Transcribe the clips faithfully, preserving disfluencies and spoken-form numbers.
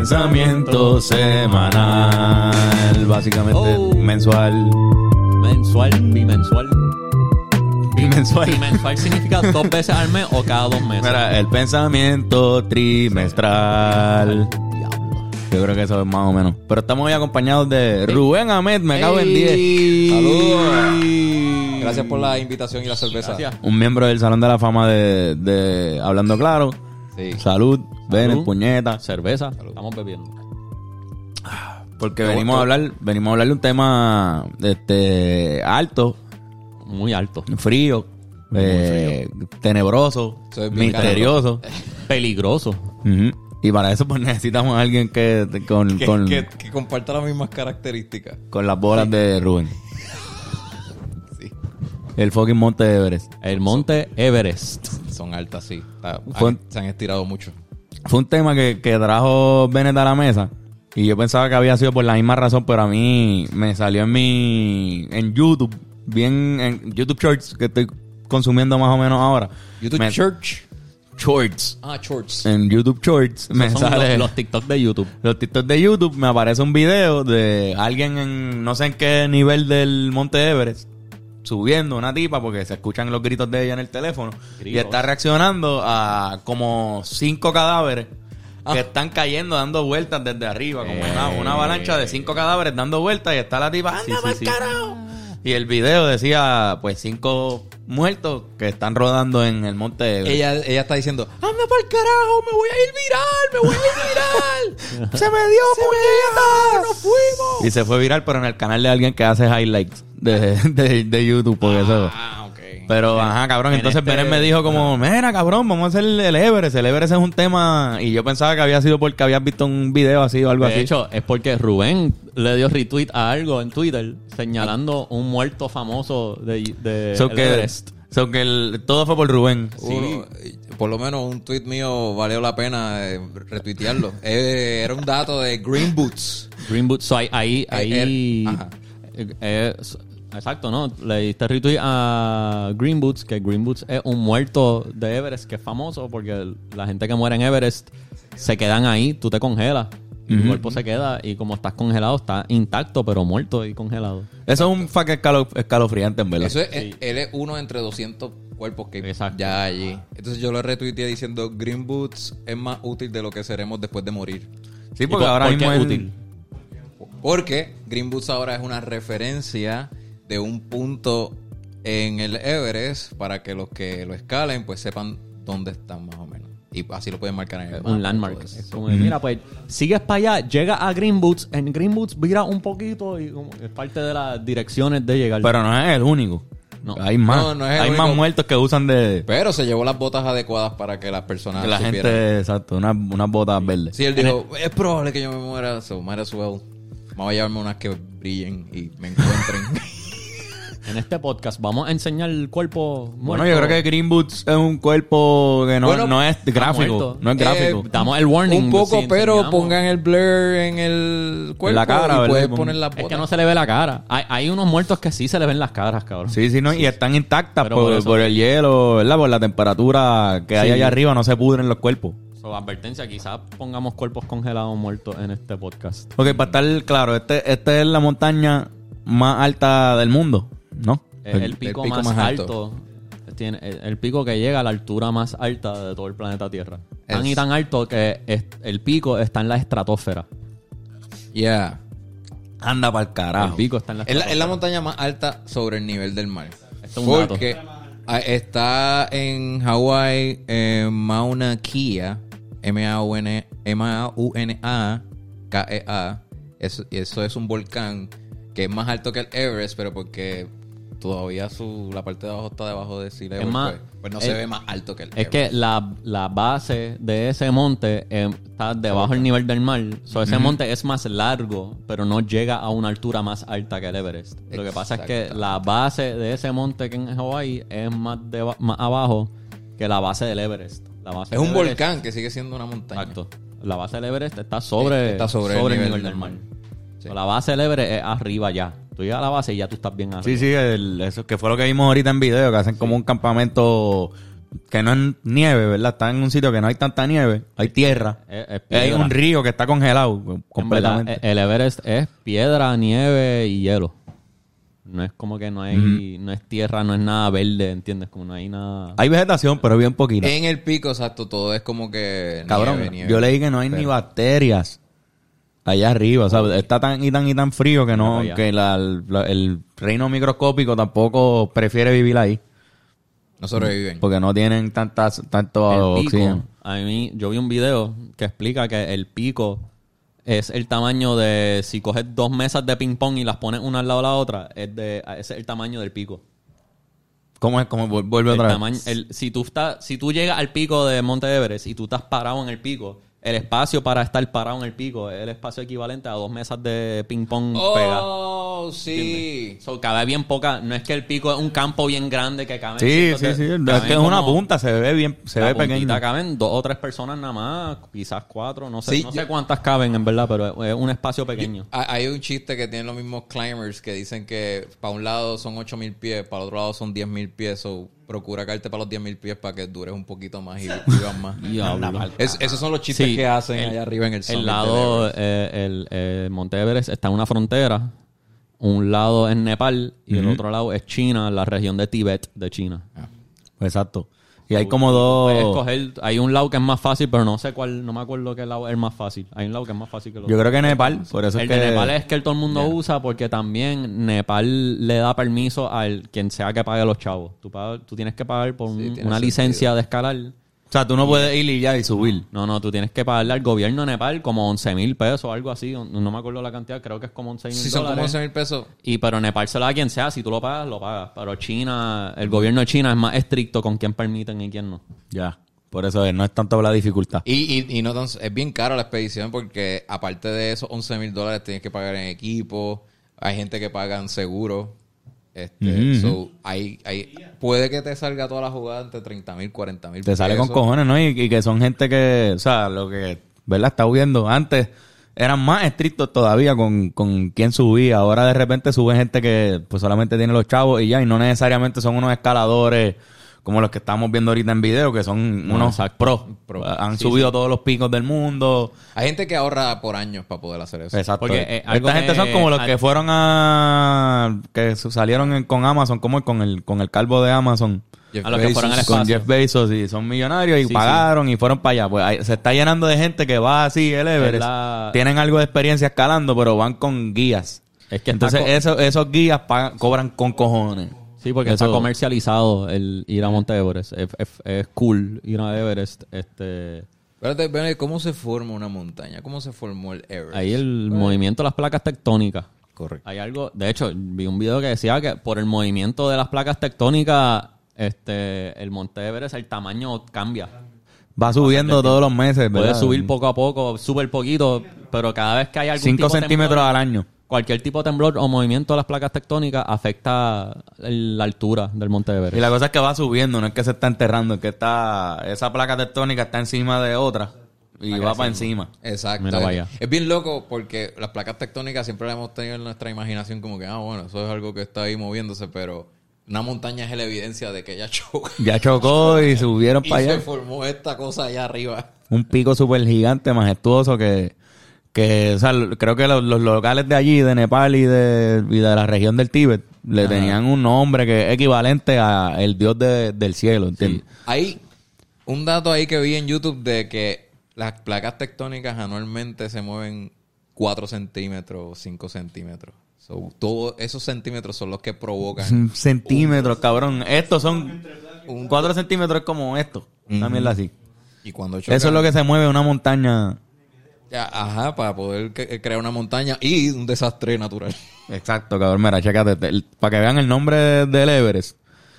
pensamiento semanal. Básicamente Oh. mensual. Mensual, bimensual. Bimensual. Bimensual significa dos veces al mes o cada dos meses. Mira, el pensamiento trimestral. Diablo. Yo creo que eso es más o menos. Pero estamos hoy acompañados de Rubén Ahmed, me cago en diez. Saludos. Gracias por la invitación y la cerveza. Gracias. Un miembro del Salón de la Fama de, de Hablando Claro. Sí. Salud, ven, Salud. puñeta. Cerveza. Estamos bebiendo. Porque Qué venimos a bueno. hablar, venimos a hablar de un tema este alto, Muy alto. frío, eh, tenebroso, Eso es bien misterioso. Peligroso. Ujú. Y para eso pues necesitamos a alguien que con, Que, con, que, que comparta las mismas características. con las bolas de Rubén. Sí. El fucking Monte Everest. El monte Everest. Son altas, sí. Está- Fue- han- se han estirado mucho. Fue un tema que, que trajo Bennett a la mesa. Y yo pensaba que había sido por la misma razón, pero a mí me salió en mi en YouTube, bien en YouTube Shorts, que estoy consumiendo más o menos ahora. YouTube Me- Church. Shorts. Ah, Shorts. En YouTube Shorts me Son sale los, los TikTok de YouTube. los TikToks de YouTube, me aparece un video de alguien en no sé en qué nivel del Monte Everest subiendo, una tipa, porque se escuchan los gritos de ella en el teléfono, y Gritos. está reaccionando a como cinco cadáveres Ah. que están cayendo, dando vueltas desde arriba, como Eh. una, una avalancha de cinco cadáveres dando vueltas, y está la tipa, ¡anda Sí, sí, pa'l sí. carajo! Y el video decía, pues, cinco muertos que están rodando en el Monte Everest. Ella, ella está diciendo, anda pa'l carajo, me voy a ir viral, me voy a ir viral. ¡Se me dio, ¡Se me dio! ¡Nos fuimos! Y se fue viral, pero en el canal de alguien que hace highlights de, de, de YouTube, porque eso. Ah, ok. Pero, ajá, cabrón. en Entonces este- Bennett me dijo como, mira, cabrón, vamos a hacer el Everest. El Everest es un tema. Y yo pensaba que había sido porque habías visto un video así o algo De así. hecho, es porque Rubén le dio retweet a algo en Twitter señalando un muerto famoso de, de So el que, Everest. so que el- todo fue por Rubén. Uno- por lo menos un tweet mío valió la pena eh, retuitearlo. Eh, era un dato de Green Boots. Green Boots. So, ahí, ahí, ahí- er- ajá. eh, eh, exacto, ¿no? Le diste retweet a Green Boots, que Green Boots es un muerto de Everest que es famoso porque la gente que muere en Everest se quedan ahí, tú te congelas. Y tu cuerpo se queda y como estás congelado, está intacto, pero muerto y congelado. Eso es un fuck escalo- escalofriante, en verdad. Eso es, él, él es uno entre doscientos cuerpos que Exacto. ya hay allí. Entonces yo lo retuiteé diciendo, Green Boots es más útil de lo que seremos después de morir. Sí, ¿Y porque por- ahora por qué mismo es es útil? Porque Green Boots ahora es una referencia de un punto en el Everest para que los que lo escalen pues sepan dónde están más o menos. Y así lo pueden marcar en el mapa. Un landmark. Todo eso. Es como de, mira, pues sigues para allá, llega a Green Boots, en Green Boots vira un poquito y como es parte de las direcciones de llegar. Pero no es el único. No. Hay más. No, no es el Hay único. más muertos que usan de. Pero se llevó las botas adecuadas para que las personas que la supieran. gente, exacto, unas unas botas verdes. Sí, él dijo, es probable que yo me muera, so might as well. Vamos a llevarme unas que brillen y me encuentren. En este podcast vamos a enseñar el cuerpo muerto. Bueno, yo creo que Green Boots es un cuerpo que no, Bueno, no es gráfico. muerto. No es gráfico. Eh, damos el warning. Un poco, si pero enseñamos. pongan el blur en el cuerpo la cara, y ¿verdad? puedes Pon- poner las Es botas. que no se le ve la cara. Hay, hay unos muertos que sí se le ven las caras, cabrón. Sí, sí, no, y están intactas Pero por, por eso- por el hielo, ¿verdad? Por la temperatura que hay Sí. allá arriba, no se pudren los cuerpos. So, advertencia, quizás pongamos cuerpos congelados muertos en este podcast. Ok, para estar claro, este, este es la montaña más alta del mundo, ¿no? El, el pico, pico más, más alto. alto. Tiene el, el pico que llega a la altura más alta de todo el planeta Tierra. Tan Es- y tan alto que es- el pico está en la estratosfera. Yeah. Anda para el El carajo. pico está en la Es la, estratosfera. es la montaña más alta sobre el nivel del mar. Esto es un dato. Porque ah, está en Hawái, en Mauna Kea, M A U N A K E A. Eso, eso es un volcán que es más alto que el Everest, pero porque todavía su, la parte de abajo está debajo de sea level, Es más, pues, pues no es- se ve más alto que el Es Everest. que la, la base de ese monte eh, está debajo del nivel del mar. So, ese monte es más largo, pero no llega a una altura más alta que el Everest. Lo que pasa es que Exacto. la base de ese monte que en Hawái es más, deba- más abajo que la base del Everest. La base Es del un Everest- volcán que sigue siendo una montaña. Exacto. La base del Everest está sobre, Está sobre el nivel del mar. Sí. So, la base del Everest es arriba ya. Tú llegas a la base y ya tú estás bien arriba. Sí, sí, el- eso que fue lo que vimos ahorita en video, que hacen como un campamento que no es nieve, ¿verdad? Está en un sitio que no hay tanta nieve, hay tierra. Es- es hay piedra. un río que está congelado En verdad, completamente. el Everest es piedra, nieve y hielo. No es como que no hay, no es tierra, no es nada verde, ¿entiendes? Como no hay nada. Hay vegetación, pero bien poquita. En el pico, exacto, todo es como que Cabrón, nieve, nieve. yo leí que no hay ni Pero- bacterias allá arriba. O sea, está tan y tan y tan frío que no, Allá. que la- la- el reino microscópico tampoco prefiere vivir ahí. No sobreviven. Porque no tienen tantas, tanto El pico, oxígeno. a mí, yo vi un video que explica que el pico es el tamaño de, si coges dos mesas de ping pong y las pones una al lado de la otra, es de, ese es el tamaño del pico. ¿Cómo es? ¿Cómo vu- vuelve El otra tamaño, vez? el- si tú estás, si tú llegas al pico de Monte Everest y tú estás parado en el pico, el espacio para estar parado en el pico es el espacio equivalente a dos mesas de ping pong pegadas. Oh, sí. So, cabe bien poca. No es que el pico es un campo bien grande que cabe. Sí, sí, sí. Es que es una punta, se ve bien, se ve pequeño. Caben dos o tres personas nada más, quizás cuatro. No sé, Sí, no yo- sé cuántas caben en verdad, pero es un espacio pequeño. Hay hay un chiste que tienen los mismos climbers que dicen que para un lado son ocho mil pies, para el otro lado son diez mil pies. So, procura caerte para los diez mil pies para que dures un poquito más y vivas más. Diablo. Es- esos son los chistes Sí, que hacen el- allá arriba en el summit El del lado, Everest. eh, el eh, Monte Everest está en una frontera. Un lado es Nepal y el otro lado es China, la región de Tíbet de China. Exacto. Y hay como Puedes dos... escoger, hay un lado que es más fácil, pero no sé cuál, no me acuerdo qué lado es el más fácil. Hay un lado que es más fácil que el otro. Yo creo que Nepal, por eso El es que... de Nepal es que el todo el mundo usa porque también Nepal le da permiso al quien sea que pague los chavos. Tú, pagas- tú tienes que pagar por un- tiene una sentido. licencia de escalar. O sea, tú no puedes ir y ya y subir. No, no, tú tienes que pagarle al gobierno de Nepal como once mil pesos o algo así. No, no me acuerdo la cantidad, creo que es como once mil Si son como dólares. once mil pesos. Y pero Nepal se lo da a quien sea, si tú lo pagas, lo pagas. Pero China, el gobierno de China es más estricto con quién permiten y quién no. Ya. Por eso es, no es tanto la dificultad. Y, y, y no tan- es bien caro la expedición porque aparte de esos once mil dólares tienes que pagar en equipo. Hay gente que pagan seguro. Este, Ujú. so, hay, hay, puede que te salga toda la jugada entre treinta mil, cuarenta mil. Te sale con cojones, ¿no? Y, y que son gente que, o sea, lo que, ¿verdad? Está viendo. Antes eran más estrictos todavía con, con quién subía. Ahora de repente sube gente que pues solamente tiene los chavos y ya. Y no necesariamente son unos escaladores como los que estamos viendo ahorita en video, que son No, unos exacto. pros. Pro. Han Sí, subido todos los picos del mundo. Hay gente que ahorra por años para poder hacer eso. Exacto. Porque, eh, algo Esta gente que- son como los al- que fueron a... que salieron en- con Amazon, como con el, con el calvo de Amazon. Jeff A los que Bezos. fueron al Con espacio. Jeff Bezos y son millonarios y Sí, pagaron y fueron para allá. Pues ahí se está llenando de gente que va así el Everest. la- Tienen algo de experiencia escalando, pero van con guías. Es que Entonces está co- eso- esos guías pagan- cobran con cojones. Sí, porque Eso- está comercializado el ir a Monte Everest. Es, es- es cool ir a Everest. Este, Espérate, espérate, ¿cómo se forma una montaña? ¿Cómo se formó el Everest? ahí el movimiento de las placas tectónicas. Correcto. Hay algo, de hecho, vi un video que decía que por el movimiento de las placas tectónicas, este, el Monte Everest, el tamaño cambia. Va subiendo todos los meses, Puede ¿verdad? subir poco a poco, súper poquito, pero cada vez que hay algún tipo cinco de centímetros temblor, al año. cualquier tipo de temblor o movimiento de las placas tectónicas afecta el- la altura del Monte Everest. Y la cosa es que va subiendo, no es que se está enterrando, es que está esa placa tectónica está encima de otra y va para encima. Exacto. Mira, es, vaya. es bien loco porque las placas tectónicas siempre las hemos tenido en nuestra imaginación como que, ah, bueno, eso es algo que está ahí moviéndose, pero una montaña es la evidencia de que ya choca. Ya chocó y subieron Y para se allá. formó esta cosa allá arriba. Un pico súper gigante, majestuoso, que, que o sea, creo que los, los locales de allí, de Nepal y de, y de la región del Tíbet, le Ajá. tenían un nombre que es equivalente a el dios de- del cielo, ¿entiendes? Hay un dato ahí que vi en YouTube de que las placas tectónicas anualmente se mueven cuatro centímetros, cinco centímetros. So, todos esos centímetros son los que provocan. Centímetros, cabrón. Estos son... cuatro centímetros es como esto. Una mierda así. Y cuando chocan, Eso es lo que se mueve una montaña. ya, ajá, para poder que- crear una montaña y un desastre natural. Exacto, cabrón. Mira, chécate. el- Para que vean el nombre del Everest.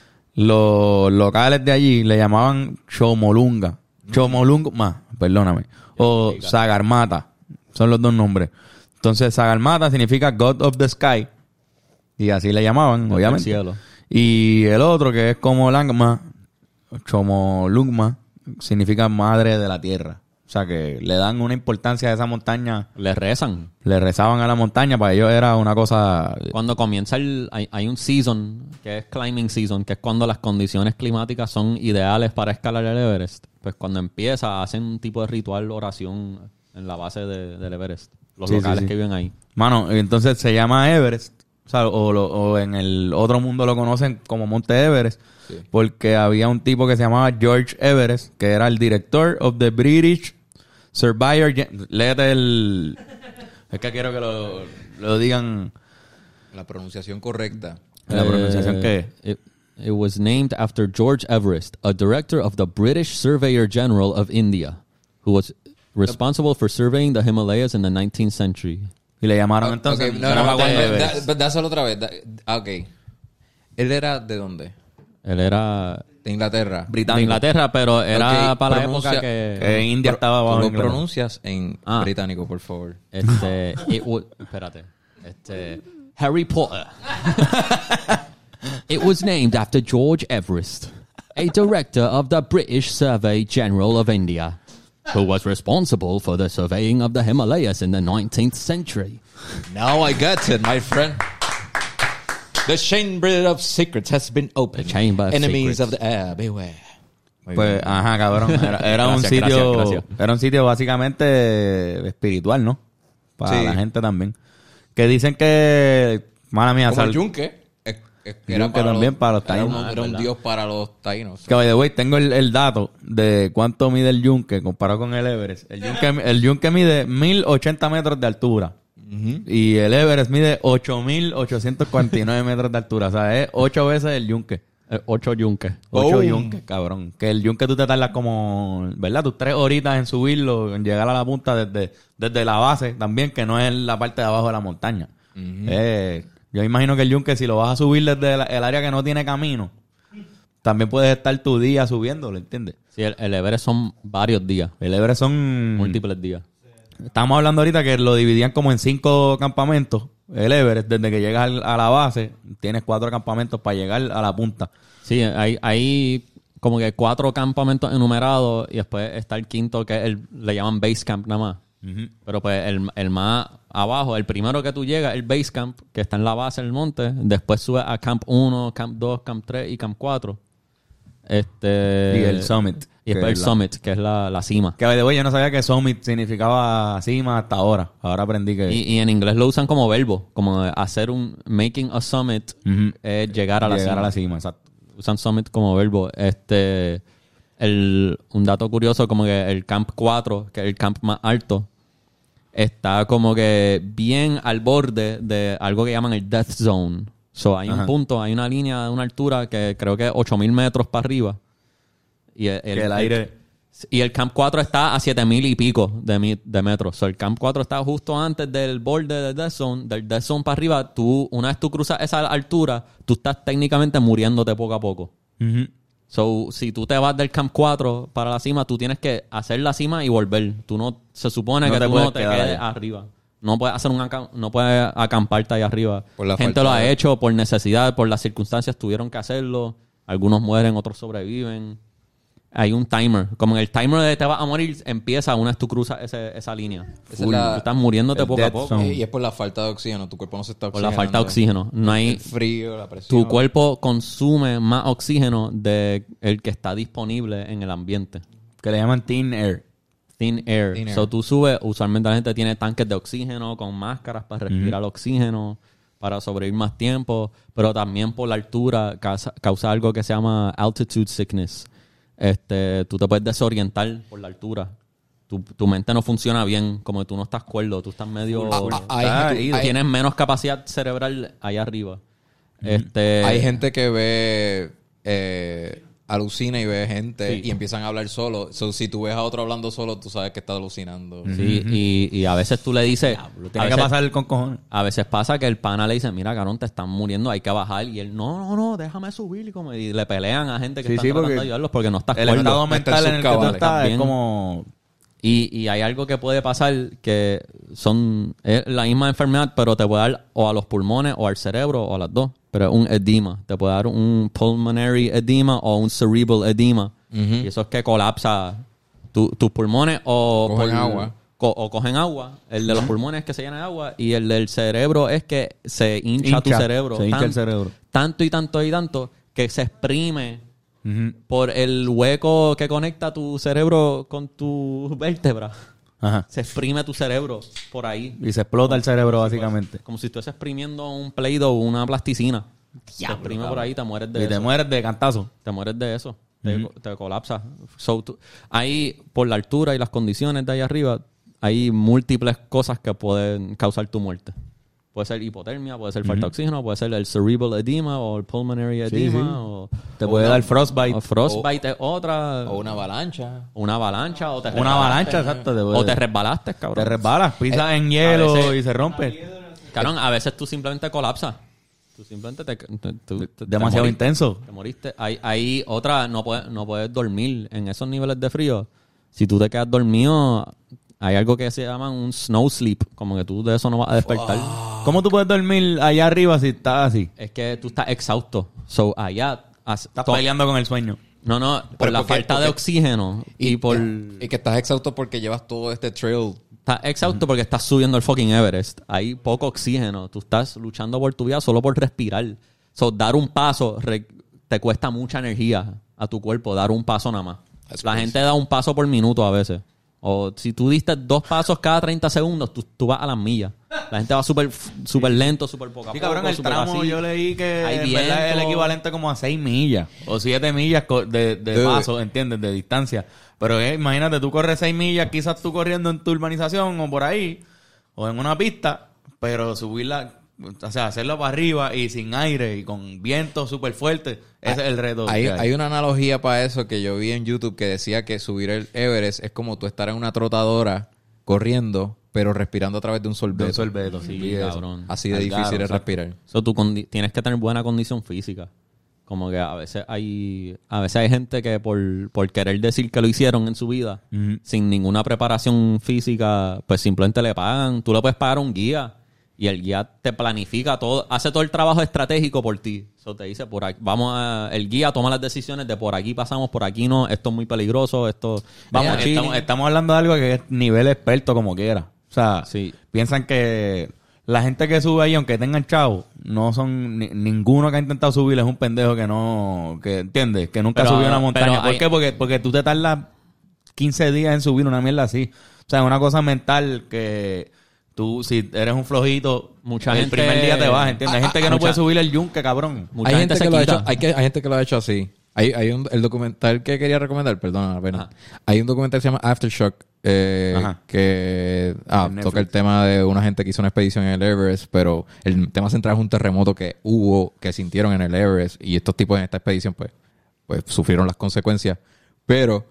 Los locales de allí le llamaban Chomolunga. Chomolunga, más, perdóname. O Sagarmata. Son los dos nombres. Entonces, Sagarmata significa God of the Sky. Y así le llamaban, del obviamente. cielo. Y el otro, que es como Langma, Chomolungma, significa madre de la tierra. O O sea, que le dan una importancia a esa montaña. Le rezan. Le rezaban a la montaña. Para ellos era una cosa... Cuando comienza el... Hay, hay un season, que es climbing season, que es cuando las condiciones climáticas son ideales para escalar el Everest. Pues cuando empieza, hacen un tipo de ritual, oración en la base de, del Everest. Los Sí, locales sí, sí. que viven ahí. Mano, entonces se llama Everest. O sea, o, lo- o en el otro mundo lo conocen como Monte Everest. Sí. Porque había un tipo que se llamaba George Everest, que era el director of the British Surveyor... Gen- Léete el... Es que quiero que lo, lo digan La pronunciación correcta. la pronunciación Eh, que es. It, it was named after George Everest, a director of the British Surveyor General of India, who was responsible for surveying the Himalayas in the nineteenth century. Y le llamaron Ah, entonces... ok, no, no, Monte da- Everest. da- dáselo otra vez. Da- ah, ok. ¿Él era de dónde? Él era De Inglaterra. de Británico. Inglaterra, pero era Ok, para la pronuncia- época que... Que India estaba Tú bajo lo Inglaterra. pronuncias en Ah. británico, por favor. Este, it wa- espérate. Este, Harry Potter. It was named after George Everest, a director of the British Survey General of India, who was responsible for the surveying of the Himalayas in the nineteenth century. Now I got it, my friend. The chamber of secrets has been opened. The chamber of Enemies secrets. of the air, beware. Muy Pues, bien. ajá, cabrón. Era, era un Gracias, sitio... gracias, gracias. Era un sitio básicamente espiritual, ¿no? Para Sí. la gente también. Que dicen que... Mala mía, Como el sal- yunque. eh, eh, Yunque también para los era taínos. un- Ah, Era un ¿verdad? dios para los taínos. Que, by the way, tengo el, el dato de cuánto mide el yunque comparado con el Everest. El yunque, el yunque mide mil ochenta metros de altura. Y el Everest mide ocho mil ochocientos cuarenta y nueve metros de altura. O sea, es ocho veces el yunque. Eh, ocho yunques. Ocho Oh. yunques, cabrón. Que el yunque tú te tardas como, ¿verdad? Tus tres horitas en subirlo, en llegar a la punta desde, desde la base también, que no es la parte de abajo de la montaña. Eh, yo imagino que el yunque, si lo vas a subir desde la- el área que no tiene camino, también puedes estar tu día subiéndolo, ¿entiendes? Sí, el, el Everest son varios días, El Everest son... múltiples días. Estamos hablando ahorita que lo dividían como en cinco campamentos. El Everest, desde que llegas al- a la base, tienes cuatro campamentos para llegar a la punta. Sí, hay, hay como que cuatro campamentos enumerados y después está el quinto que es el, le llaman base camp nada más. Pero pues el, el más abajo, el primero que tú llegas, el base camp, que está en la base del monte, después subes a camp uno, camp dos, camp tres y camp cuatro. Este, Y el summit. Y después que el es la- summit, que es la, la cima. Que, by the way, yo no sabía que summit significaba cima hasta ahora. Ahora aprendí que... Y, y en inglés lo usan como verbo, como hacer un making a summit, Ujú. es llegar a la llegar cima. a la cima, exacto. Usan summit como verbo. Este, el, un dato curioso, como que el camp cuatro, que es el camp más alto, está como que bien al borde de algo que llaman el death zone. So, hay Ajá. un punto, hay una línea de una altura que creo que es ocho mil metros para arriba. Y el, Que el aire- y el camp cuatro está a siete mil y pico de, mi- de metros. So, el camp cuatro está justo antes del borde del death zone. Del death zone para arriba, tú, una vez tú cruzas esa altura, tú estás técnicamente muriéndote poco a poco. Ujú. So, si tú te vas del camp cuatro para la cima, tú tienes que hacer la cima y volver. Tú no, se supone No que te tú puedes no te quedar quedes ahí. arriba. No puedes hacer un acam- no puedes acamparte ahí arriba. Por la Gente falta lo ha de- hecho por necesidad, por las circunstancias tuvieron que hacerlo. Algunos mueren, otros sobreviven. Hay un timer. Como el timer de te vas a morir empieza una vez tú cruzas ese- esa línea. Esa es la- Tú estás muriéndote el poco a death poco. zone. Y es por la falta de oxígeno. Tu cuerpo no se está Por la oxigenando. falta de oxígeno. No hay, El frío, la presión. tu cuerpo consume más oxígeno de el que está disponible en el ambiente. Que le llaman thin air. Thin air. Thin air. So tú subes, usualmente la gente tiene tanques de oxígeno con máscaras para respirar oxígeno, para sobrevivir más tiempo, pero también por la altura causa, causa algo que se llama altitude sickness. Este, tú te puedes desorientar por la altura. Tu, tu mente no funciona bien, como que tú no estás cuerdo, tú estás medio... Ah, ah, hay, Ah, gente- y- tú hay- tienes menos capacidad cerebral allá arriba. Este, hay gente que ve... Eh, alucina y ve gente Sí. y empiezan a hablar solo. So, si tú ves a otro hablando solo, tú sabes que está alucinando. Sí, y, y a veces tú le dices... a Tiene que veces- pasar con cojones. A veces pasa que el pana le dice, mira, cabrón, te están muriendo, hay que bajar. Y él, no, no, no, déjame subir. Y, como, y le pelean a gente que Sí, está sí, tratando porque de ayudarlos porque no estás El cuerdo. estado Está en mental sus en el que tú cabales. estás es También. como... Y, y hay algo que puede pasar que son es la misma enfermedad, pero te puede dar o a los pulmones o al cerebro o a las dos. Pero es un edema. Te puede dar un pulmonary edema o un cerebral edema. Y eso es que colapsa Tu- tus pulmones o... Cogen agua. co- o cogen agua. El de los pulmones es que se llena de agua. Y el del cerebro es que se hincha, Hincha, tu cerebro. se hincha tan- el cerebro. Tanto y tanto y tanto que se exprime Ujú. por el hueco que conecta tu cerebro con tu vértebra. Ajá. Se exprime tu cerebro por ahí. Y se explota el cerebro, básicamente. Como si estuvieses exprimiendo un Play-Doh o una plasticina. se exprime por ahí, te mueres de Y eso. te mueres de cantazo. Te mueres de eso. Te, te colapsas. So, tú- ahí, por la altura y las condiciones de ahí arriba, hay múltiples cosas que pueden causar tu muerte. Puede ser hipotermia, puede ser falta de oxígeno, puede ser el cerebral edema o el pulmonary Sí, edema. sí. O, Te puede dar frostbite. o frostbite es otra. O una avalancha. una avalancha. O te Una resbalaste. avalancha, exacto. Te, puede- O te resbalaste, cabrón. te resbalas, pisas en hielo veces- y se rompe. Cabrón, a veces tú simplemente colapsas. Tú simplemente te... te- tú- te- Demasiado te moriste. intenso. Te moriste. Hay, hay otra... No puedes, no puedes dormir en esos niveles de frío. Si tú te quedas dormido... Hay algo que se llama un snow sleep. Como que tú de eso no vas a despertar. ¿Cómo tú puedes dormir allá arriba si estás así? Es que tú estás exhausto. So, allá... has- Estás to- peleando con el sueño. No, no. Por Pero la ¿por qué? falta de Porque- oxígeno. Y, por... Y que estás exhausto porque llevas todo este trail. Estás exhausto porque estás subiendo el fucking Everest. Hay poco oxígeno. Tú estás luchando por tu vida solo por respirar. So, dar un paso re- te cuesta mucha energía a tu cuerpo. Dar un paso nada más. That's La crazy. gente da un paso por minuto a veces. O si tú diste dos pasos cada treinta segundos, tú, tú vas a las millas. La gente va súper súper lento, súper poco a Sí, poco. cabrón, el súper tramo así. yo leí que Hay en verdad es el viento. equivalente como a seis millas o siete millas co- de, de Dude. paso, ¿entiendes? De distancia. Pero eh, imagínate, tú corres seis millas, quizás tú corriendo en tu urbanización o por ahí, o en una pista, pero subirla, o sea, hacerlo para arriba y sin aire y con viento súper fuerte, ese es el reto. Hay, que hay. hay una analogía para eso que yo vi en YouTube que decía que subir el Everest es como tú estar en una trotadora corriendo, pero respirando a través de un De sorbeto. un sorbeto, sí, Sí, eso. cabrón. Así de Al difícil garo, es exacto. respirar. So, tú condi- tienes que tener buena condición física. Como que a veces hay a veces hay gente que por, por querer decir que lo hicieron en su vida, Ujú. sin ninguna preparación física, pues simplemente le pagan. Tú le puedes pagar a un guía y el guía te planifica todo, hace todo el trabajo estratégico por ti. Eso te dice, por aquí, vamos a, el guía toma las decisiones de por aquí pasamos, por aquí no, esto es muy peligroso, esto... Vamos, chilling. estamos, estamos hablando de algo que es nivel experto como quiera. O sea, Sí. piensan que la gente que sube ahí, aunque tengan chavos, no son ni- ninguno que ha intentado subir es un pendejo que no, que entiendes, que nunca Pero- subió una montaña. pero ¿Por hay- qué? Porque, porque tú te tardas quince días en subir una mierda así. O sea, es una cosa mental que tú, si eres un flojito, Mucha el gente- primer día te vas, ¿entiendes? Hay gente que no mucha- puede subir el yunque, cabrón. Mucha hay gente gente, se que lo ha quita. hecho, hay, que, hay gente que lo ha hecho así. Hay, hay un, el documental que quería recomendar, perdona, la pena. Ajá. Hay un documental que se llama Aftershock, eh, Ajá. que ah, En toca el Netflix. tema de una gente que hizo una expedición en el Everest, pero el tema central es un terremoto que hubo, que sintieron en el Everest, y estos tipos en esta expedición, pues, pues sufrieron las consecuencias. Pero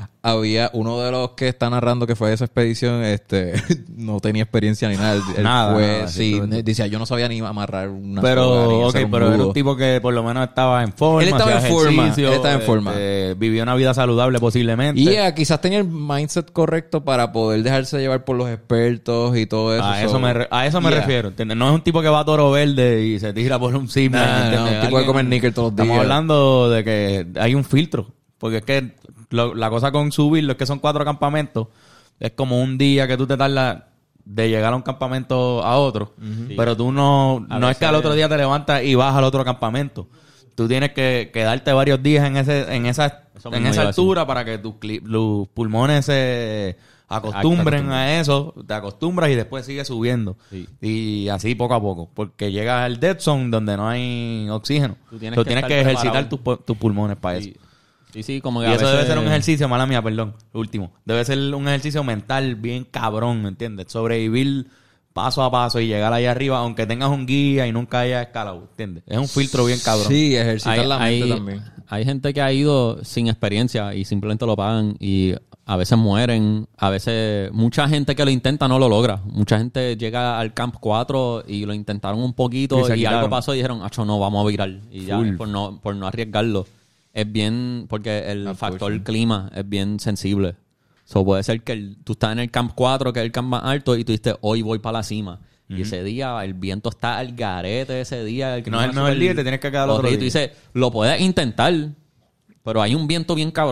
había uno de los que está narrando que fue de esa expedición, este, no tenía experiencia ni nada. Él- él Nada, fue- nada, sí, simplemente. decía, yo no sabía ni amarrar una soga, ni Pero, ok, hacer un pero era nudo. un tipo que por lo menos estaba en forma. Él estaba hacía en forma, ejercicio, él estaba en forma. este, vivió una vida saludable posiblemente. Y yeah, quizás tenía el mindset correcto para poder dejarse llevar por los expertos y todo eso. A So, eso me, re- a eso me yeah. refiero, ¿entiendes? No es un tipo que va a Toro Verde y se tira por un zip line, Nah, ¿entiendes? no, un tipo Alguien- que come níquel todos los Estamos días. hablando de que hay un filtro. Porque es que lo- la cosa con subirlo es que son cuatro campamentos. Es como un día que tú te tardas de llegar a un campamento a otro. Pero tú no... A no es que al veces- otro día te levantas y vas al otro campamento. Tú tienes que quedarte varios días en ese en esa, Eso en mismo esa iba a altura para que tus, cli- tus pulmones se acostumbren a eso. Te acostumbras y después sigues subiendo. Sí. Y así poco a poco. Porque llegas al dead zone donde no hay oxígeno. Tú tienes Tú que tienes estar que ejercitar preparado. tus, pu- tus pulmones para eso. Sí, sí, sí, como que Y a eso debe veces- ser un ejercicio, mala mía, perdón, último. Debe ser un ejercicio mental bien cabrón, ¿me entiendes? Sobrevivir paso a paso y llegar allá arriba, aunque tengas un guía y nunca hayas escalado, ¿entiendes? Es un filtro bien cabrón. Sí, ejercitar hay, la mente hay- también. hay gente que ha ido sin experiencia y simplemente lo pagan y a veces mueren, a veces mucha gente que lo intenta no lo logra. Mucha gente llega al Camp cuatro y lo intentaron un poquito Y se y, quitaron. algo pasó y dijeron, acho, no, vamos a virar. Y ya, Full. por no, por no arriesgarlo. Es bien, porque el Ah, factor pues, sí. clima es bien sensible. So, puede ser que el- tú estás en el Camp cuatro, que es el camp más alto, y tú dices, hoy voy para la cima. Y ese día, el viento está al garete ese día. El No es el mejor súper día y te tienes que quedar al otro horrible. día. Tú dices, lo puedes intentar, pero hay un viento bien cabrón.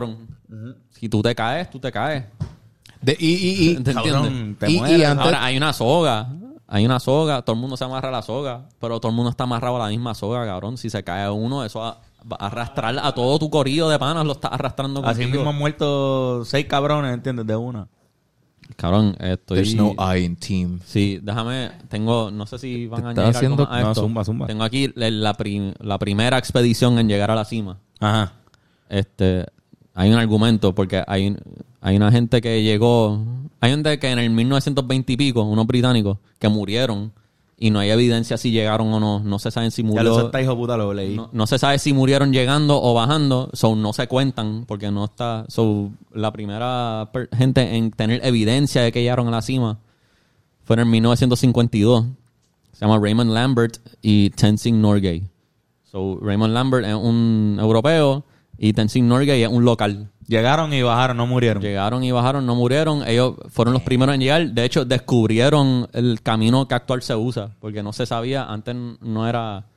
Si tú te caes, tú te caes. De, y, y, y, ¿Te Cabrón, entiendes? te Y- y mueres. antes- Ahora hay una soga. Hay una soga. Todo el mundo se amarra a la soga. Pero todo el mundo está amarrado a la misma soga, cabrón. Si se cae uno, eso va va a arrastrar a todo tu corillo de panas. Lo está arrastrando Así contigo. mismo han muerto seis cabrones, ¿entiendes? De una. Cabrón, estoy... There's no I in team. Sí, déjame... Tengo... No sé si van a Te añadir estás algo haciendo- más a No, esto. zumba, zumba. Tengo aquí la, la prim- la primera expedición en llegar a la cima. Ajá. Este... Hay un argumento porque hay, hay una gente que llegó... Hay gente que en el mil novecientos veinte y pico, unos británicos, que murieron y no hay evidencia si llegaron o no. No se sabe si Ya murió... lo está hijo de puta, lo leí. No, no se sabe si murieron llegando o bajando, so no se cuentan porque no está, so la primera per- gente en tener evidencia de que llegaron a la cima fue en el mil novecientos cincuenta y dos. Se llama Raymond Lambert y Tenzing Norgay. So Raymond Lambert es un europeo y Tenzing Norgay es un local. Llegaron y bajaron, no murieron. Llegaron y bajaron, no murieron. Ellos fueron los primeros en llegar. De hecho, descubrieron el camino que actual se usa. Porque no se sabía. Antes no era...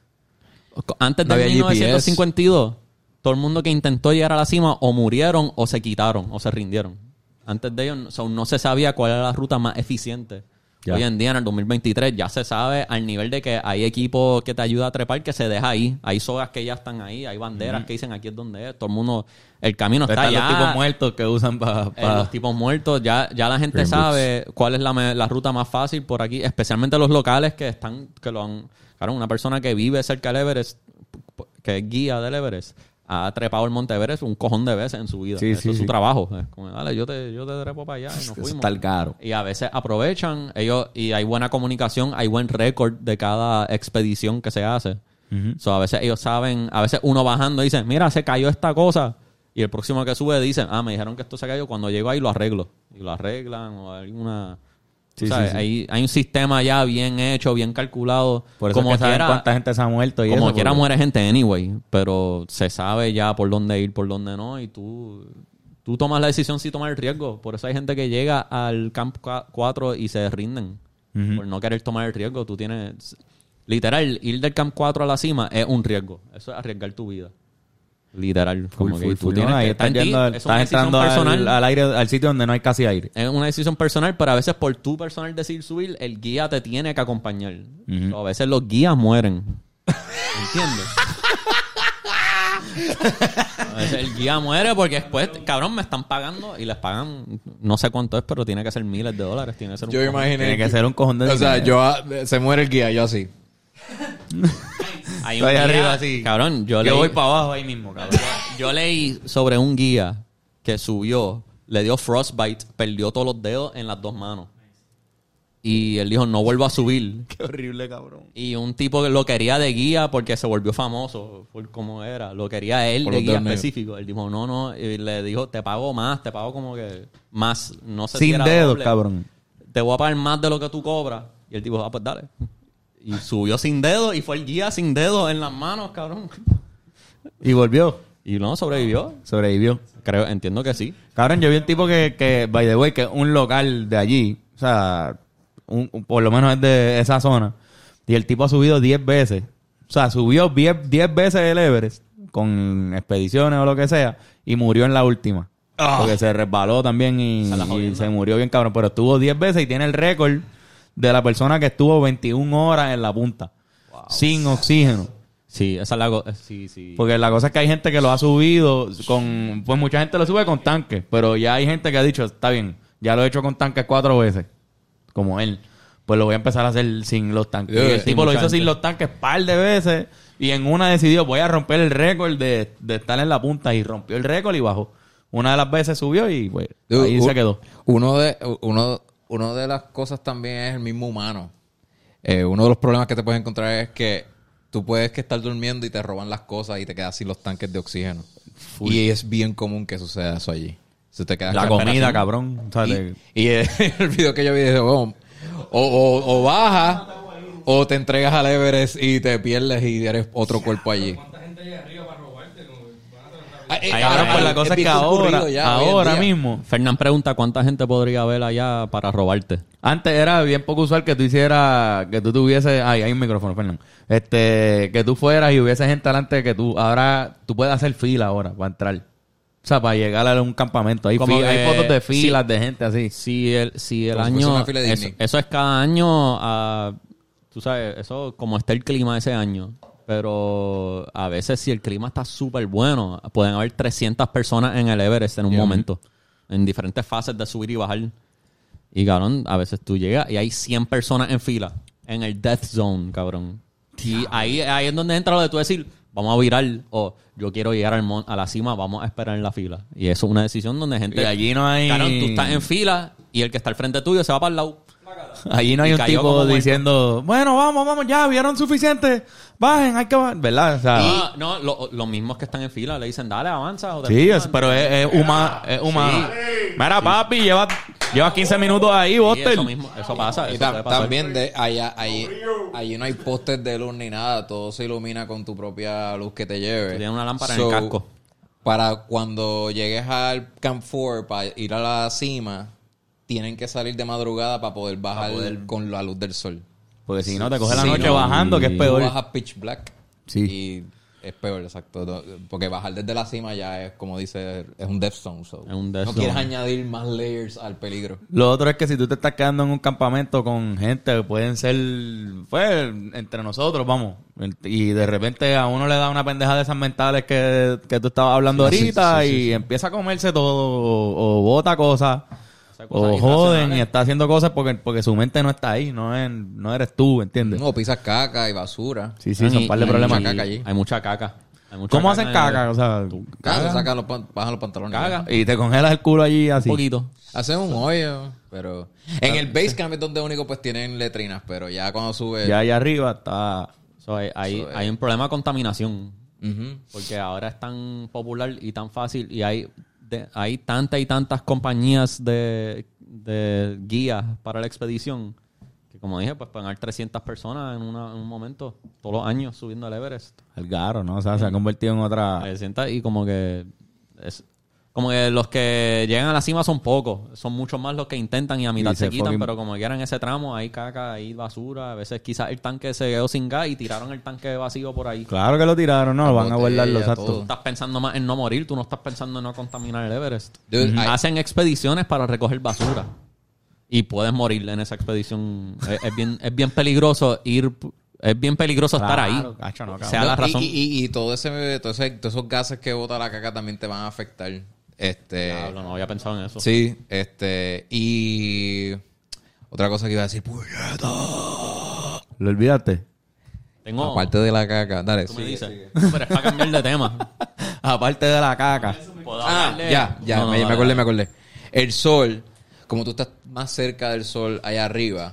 Antes No de había mil novecientos G P S. cincuenta y dos, todo el mundo que intentó llegar a la cima o murieron o se quitaron o se rindieron. Antes de ellos so, no se sabía cuál era la ruta más eficiente. Ya. Hoy en día, en el dos mil veintitrés, ya se sabe al nivel de que hay equipo que te ayuda a trepar que se deja ahí. Hay sogas que ya están ahí. Hay banderas que dicen aquí es donde es. Todo el mundo... El camino está Están ya. los tipos muertos que usan para... Eh, los tipos muertos, ya, ya la gente Green sabe cuál es la, me- la ruta más fácil por aquí, especialmente los locales que están, que lo han, claro, una persona que vive cerca del Everest, que es guía del Everest, ha trepado el Monte Everest un cojón de veces en su vida. Sí, Eso sí, es su sí. trabajo. Es como, dale, yo te, yo te trepo para allá y nos Eso fuimos. está el caro. Y a veces aprovechan ellos y hay buena comunicación, hay buen récord de cada expedición que se hace. So, a veces ellos saben, a veces uno bajando dice, mira, se cayó esta cosa. Y el próximo que sube dice, ah, me dijeron que esto se cayó. Cuando llego ahí lo arreglo. Y lo arreglan o alguna... tú Sí, sabes, sí, sí. Hay, hay un sistema ya bien hecho, bien calculado. Por eso como es que saben quiera, cuánta gente se ha muerto y como eso, quiera porque- muere gente anyway. Pero se sabe ya por dónde ir, por dónde no. Y tú... Tú tomas la decisión si tomar el riesgo. Por eso hay gente que llega al Camp cuatro y se rinden. Ujú. Por no querer tomar el riesgo. Tú tienes... Literal, ir del Camp cuatro a la cima es un riesgo. Eso es arriesgar tu vida. Literal. Full, Como que full, tú full. tienes No, ahí que estás estar en ti. yendo, Es una estás decisión entrando personal. al, al aire, al sitio donde no hay casi aire. Es una decisión personal, pero a veces por tu personal decidir subir, el guía te tiene que acompañar. Ujú. So, a veces los guías mueren. ¿Entiendes? A veces el guía muere porque después, cabrón, me están pagando y les pagan, no sé cuánto es, pero tiene que ser miles de dólares. Tiene que ser un Yo cojón. imaginé... Tiene que ser un cojón de O sea, dinero. yo... ah, se muere el guía, yo así. Hay un Estoy guía- arriba así. Cabrón, yo, Yo leí, voy para abajo ahí mismo, cabrón. yo leí sobre un guía que subió, le dio frostbite, perdió todos los dedos en las dos manos. Y él dijo, no vuelvo a subir. Qué horrible, cabrón. Y un tipo que lo quería de guía porque se volvió famoso por cómo era. Lo quería él Por de los guía dedos negros. específico. Él dijo, no, no. Y le dijo, te pago más, te pago como que más. No sé si Sin era dedos, doble. cabrón. Te voy a pagar más de lo que tú cobras. Y el tipo, ah, pues dale. Y subió sin dedos y fue el guía sin dedos en las manos, cabrón. Y volvió. Y no, sobrevivió. Sobrevivió. Creo, entiendo que sí. Cabrón, yo vi un tipo que, que by the way, que es un local de allí. O sea, un, un- por lo menos es de esa zona. Y el tipo ha subido diez veces. O sea, subió diez veces el Everest con expediciones o lo que sea. Y murió en la última. Porque se resbaló también y, Se la jodió, y ¿no? se murió bien cabrón. Pero estuvo diez veces y tiene el récord de la persona que estuvo veintiuna horas en la punta. Sin oxígeno. Sí, esa es la cosa. Sí, sí. Porque la cosa es que hay gente que lo ha subido con... Pues mucha gente lo sube con tanques. Pero ya hay gente que ha dicho, está bien, ya lo he hecho con tanques cuatro veces. Como él. Pues lo voy a empezar a hacer sin los tanques. Yeah, y el sí, tipo lo mucha hizo sin gente. los tanques par de veces. Y en una decidió, voy a romper el récord de, de estar en la punta. Y rompió el récord y bajó. Una de las veces subió y pues ahí U- se quedó. Uno de, uno, uno de las cosas también es el mismo humano. Eh, uno de los problemas que te puedes encontrar es que tú puedes que estar durmiendo y te roban las cosas y te quedas sin los tanques de oxígeno. Y es bien común que suceda eso allí. Si te quedas La con- comida, cabrón. O sea, te- Y, y el video que yo vi dice, bueno, o, o, o bajas o te entregas al Everest y te pierdes y eres otro cuerpo allí. Ay, Ay, ahora, ay, pues la ay, cosa es bien que ahora, concurrido ya hoy en ahora día. mismo... Fernán pregunta cuánta gente podría haber allá para robarte. Antes era bien poco usual que tú hicieras, que tú tuvieses, ay, hay un micrófono, Fernando. Este, que tú fueras y hubiese gente delante de que tú, ahora tú puedes hacer fila ahora para entrar. O sea, para llegar a un campamento. Hay, Como fi- que- hay fotos de sí. filas de gente así. Si el, si el Como si fuese año... una fila de Eso, Disney. eso es cada año... ah, tú sabes, eso como está el clima ese año. Pero a veces si el clima está súper bueno, pueden haber trescientas personas en el Everest en un Yeah. momento. En diferentes fases de subir y bajar. Y cabrón, a veces tú llegas y hay cien personas en fila. En el Death Zone, cabrón. Y ahí, ahí es donde entra lo de tú decir, vamos a virar. O yo quiero llegar al mon- a la cima, vamos a esperar en la fila. Y eso es una decisión donde gente... Y allí no hay... Cabrón, tú estás en fila y el que está al frente tuyo se va para el lado. Allí no hay Y un cayó tipo como diciendo, bueno, vamos, vamos, ya, vieron suficiente. Bajen, hay que bajar. ¿Verdad? O sea, Ah, no, lo- los mismos que están en fila le dicen, dale, avanza. O te sí, empujan. es- pero es, es humano. Es humano. Mira, papi, lleva, lleva quince minutos ahí, Sí, bote. eso mismo, eso pasa. Y Eso tam- puede pasar. también de allá, allí, allí no hay postes de luz ni nada, todo se ilumina con tu propia luz que te lleve. Tiene una lámpara en el casco. Para cuando llegues al Camp Four, para ir a la cima, tienen que salir de madrugada para poder bajar con la luz del sol. Porque si no, te coge la Sí, noche no. bajando, que es Tú peor. bajas pitch black Sí. y es peor, exacto. No, porque bajar desde la cima ya es, como dice, es un death zone. So. Es un death no zone. quieres añadir más layers al peligro. Lo otro es que si tú te estás quedando en un campamento con gente que pueden ser, pues, entre nosotros, vamos. Y de repente a uno le da una pendeja de esas mentales que, que tú estabas hablando Sí, sí, ahorita sí, sí, y sí. empieza a comerse todo o, o bota cosas. Hace cosas O joden irracionales. y está haciendo cosas porque, porque su mente no está ahí, no, es, no eres tú, ¿entiendes? No, pisas caca y basura. Sí, sí, son un par de Y- problemas. y- caca allí. Hay mucha caca. Hay mucha ¿Cómo hacen en caca? el- O sea, Caga, sacan los, pan- bajan los pantalones. Caga. y te congelas el culo allí así. Un poquito. Hacen un hoyo, pero... En el base camp es donde único pues tienen letrinas, pero ya cuando sube... Ya allá arriba está... So, hay, hay, So, eh. hay un problema de contaminación. Ujú. Porque ahora es tan popular y tan fácil. Y hay, de- hay tantas y tantas compañías de, de guías para la expedición. Que como dije, pues pueden haber trescientas personas en, una- en un momento. Todos los años subiendo al Everest. el garo, ¿no? O sea, se ha convertido en otra... trescientas y como que... Es, como que los que llegan a la cima son pocos. Son muchos más los que intentan y a mitad Y se, se quitan. fucking- Pero como quieran ese tramo, hay caca, hay basura. A veces quizás el tanque se quedó sin gas y tiraron el tanque vacío por ahí. Claro que lo tiraron, ¿no? La Van a botella, guardar los todo. actos. Tú estás pensando más en no morir, tú no estás pensando en no contaminar el Everest. Dude, Ujú. hay- Hacen expediciones para recoger basura. Y puedes morir en esa expedición. es, es bien, es bien peligroso ir... Es bien peligroso estar ahí. Claro, cacho, no, cabrón. sea la No, y- razón. Y, y- y todo ese, todo ese- todos esos gases que bota la caca también te van a afectar. Este... Diablo, no había pensado en eso. Sí, este... Y... Otra cosa que iba a decir... ¡Puñeta! ¿Lo olvidaste? Tengo... Aparte de la caca. Dale, tú me sigue, dices. sigue. Pero es para cambiar de tema. Aparte de la caca. ¿Puedo Ah, hablarle? ya, ya, No, no, me, me dale, acordé, dale. me acordé. El sol, como tú estás más cerca del sol allá arriba,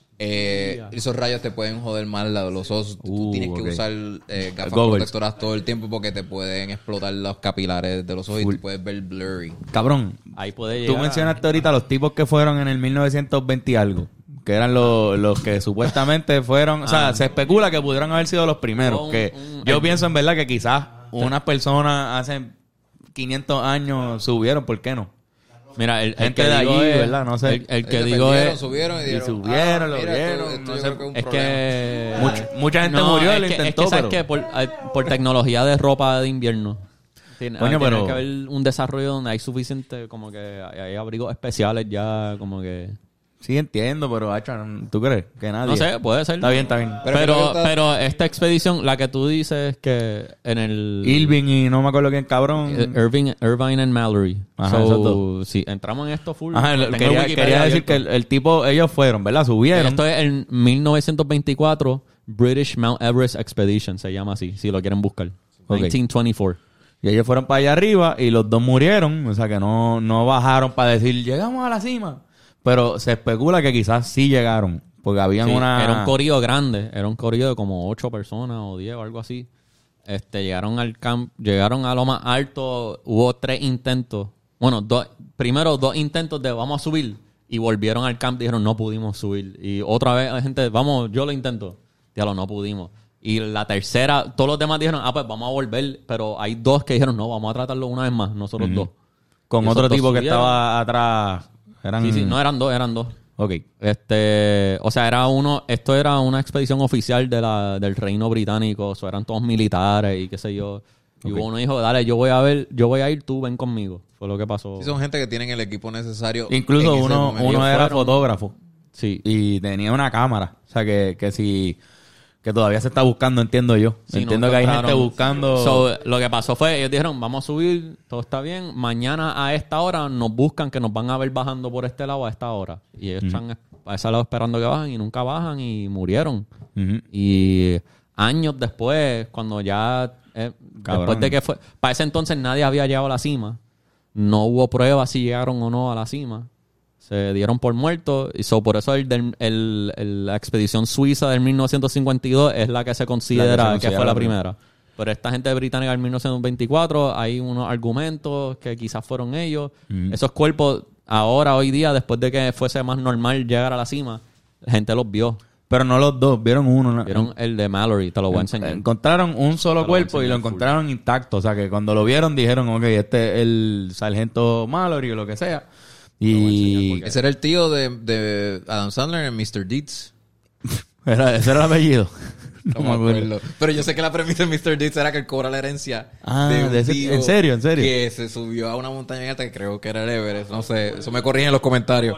eh, esos rayos te pueden joder más la- los ojos. Tú Uh, tienes que ok. usar eh, gafas Goggles. protectoras todo el tiempo porque te pueden explotar los capilares de los ojos Full. y tú puedes ver blurry. Cabrón, Ahí puede llegar. tú mencionaste ahorita los tipos que fueron en el mil novecientos veinte y algo. Que eran los, los que supuestamente fueron... O sea, Ah. se especula que pudieron haber sido los primeros. Un- que un- yo el- pienso en verdad que quizás unas personas hace quinientos años subieron. ¿Por qué no? Mira, el, el Gente que de digo allí, es- ¿verdad? No sé. El, el que Ellos digo perdieron, es... subieron y, y dijeron, subieron, lo mira, vieron, esto- esto no yo sé. creo que es un Es problema. que... Mucha- mucha gente No, murió y es lo que- intentó, Es que, ¿sabes pero- qué? Por, eh, por tecnología de ropa de invierno. Tiene, Coño, tiene pero- que haber un desarrollo donde hay suficiente, como que hay, hay abrigos especiales ya, como que... Sí, entiendo, pero hacho, ¿tú crees? Que nadie. No sé, puede ser. Está bien, está bien. Pero Pero, creo que pero, está- esta expedición, la que tú dices que en el... Irving y no me acuerdo quién, cabrón. Eh, Irving, Irvine and Mallory. Ajá, So, esos dos. si entramos en esto full... Ajá, tengo quería, Wikipedia quería decir abierto. que el, el tipo, ellos fueron, ¿verdad? Subieron. Esto es en mil novecientos veinticuatro, British Mount Everest Expedition, se llama así, si lo quieren buscar. Ok. mil novecientos veinticuatro. Y ellos fueron para allá arriba y los dos murieron. O sea, que no, no bajaron para decir, llegamos a la cima. Pero se especula que quizás sí llegaron. Porque habían Sí, una... Era un corillo grande, era un corillo de como ocho personas o diez o algo así. Este, llegaron al camp, llegaron a lo más alto, hubo tres intentos. Bueno, dos, primero dos intentos de vamos a subir y volvieron al camp y dijeron no pudimos subir. Y otra vez la gente, vamos, yo lo intento. Diablo, no pudimos. Y la tercera, todos los demás dijeron, ah, pues vamos a volver. Pero hay dos que dijeron, no, vamos a tratarlo una vez más, nosotros dos. Con Y otro esos dos tipo que subieron. estaba atrás. Eran... Sí, sí, no eran dos, eran dos. Ok. Este, o sea, era uno, esto era una expedición oficial de la, del Reino Británico, o sea, eran todos militares y qué sé yo. Y Ok. uno dijo, dale, yo voy a ver, yo voy a ir, tú ven conmigo. Fue lo que pasó. Sí, son gente que tienen el equipo necesario. Incluso en ese uno, momento. uno era fueron- fotógrafo Sí. y tenía una cámara. O sea, que, que si... Que todavía se está buscando, entiendo yo. Sí, entiendo no que hay gente encontraron. buscando... So, lo que pasó fue, ellos dijeron, vamos a subir, todo está bien. Mañana a esta hora nos buscan que nos van a ver bajando por este lado a esta hora. Y ellos están a ese lado esperando que bajen y nunca bajan y murieron. Ujú. Y años después, cuando ya... eh, Cabrón. después de que fue... Para ese entonces nadie había llegado a la cima. No hubo pruebas si llegaron o no a la cima. Se dieron por muertos. Y so, por eso el, del- el- el- la expedición suiza del mil novecientos cincuenta y dos es la que se considera, La que se que considera fue la la primera. Pero esta gente británica del mil novecientos veinticuatro, hay unos argumentos que quizás fueron ellos. Esos cuerpos, ahora, hoy día, después de que fuese más normal llegar a la cima, la gente los vio. Pero no los dos, vieron uno. ¿no? Vieron el de Mallory, te lo voy a enseñar. Encontraron un solo Te lo voy a cuerpo y lo enseñar full. encontraron intacto. O sea, que cuando lo vieron dijeron, ok, este es el sargento Mallory o lo que sea. Y Ese era el tío de, de Adam Sandler en mister Deeds. era, ese era el apellido. No, me acuerdo. Pero yo sé que la premisa de mister Deeds era que él cobra la herencia Ah, de un de ese- tío ¿en serio? ¿En serio? que se subió a una montaña alta que creo que era el Everest. No sé, eso me corrigen en los comentarios.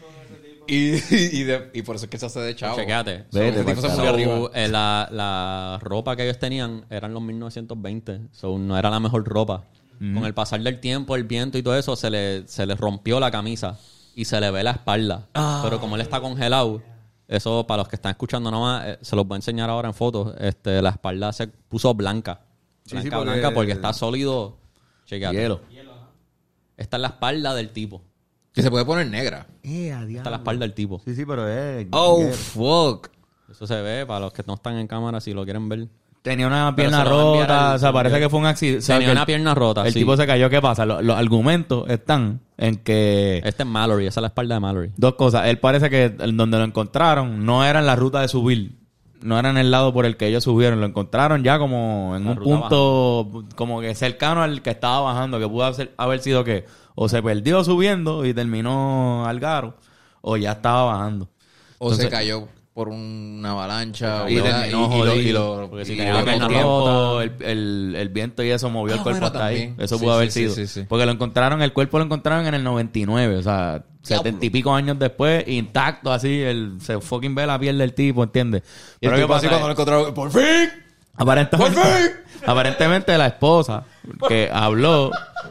Y, y, de- y por eso es que se hace de chavo. Chequéate. So, Vete, ese tipo se pa'l murió So, arriba. eh, la, la ropa que ellos tenían eran los mil novecientos veinte. So, no era la mejor ropa. Con el pasar del tiempo, el viento y todo eso, se le, se le rompió la camisa y se le ve la espalda. Pero como él está congelado, eso para los que están escuchando nomás, eh, se los voy a enseñar ahora en fotos. Este, la espalda se puso blanca. Sí, Blanca, sí, porque- blanca, porque está sólido. Chequéate. hielo. Esta es la espalda del tipo. Que se puede poner negra. Esta es la espalda del tipo. Sí, sí, pero es... Oh, hielo. fuck. Eso se ve para los que no están en cámara si lo quieren ver. Tenía una Pero pierna se lo va a enviar rota, al- o sea, parece que fue un accidente. O sea, Tenía que una el- pierna rota, El sí. tipo se cayó, ¿qué pasa? Los, los argumentos están en que... Este es Mallory, esa es la espalda de Mallory. Dos cosas. Él parece que el- donde lo encontraron no era en la ruta de subir. No era en el lado por el que ellos subieron. Lo encontraron ya como en La un ruta punto como que cercano al que estaba bajando. Que pudo haber, haber sido que o se perdió subiendo y terminó al garo o ya estaba bajando. O Entonces- se cayó por una avalancha. Y ¿verdad? terminó y, y lo, y jodido. lo- Porque si y tenía lo la Con el pierna encontró. tiempo, el, el, el viento y eso movió Ah, el cuerpo bueno, hasta ahí. también. Eso Sí, pudo haber sí, sido. sí, sí, sí. Porque lo encontraron, el cuerpo lo encontraron en el noventa y nueve. O sea, setenta y pico años después, intacto así. El, se fucking ve la piel del tipo, ¿entiendes? Y el ¿qué tipo así pasa? cuando lo encontraron, ¡por fin! Aparentemente, ¡Por fin! aparentemente la esposa que habló,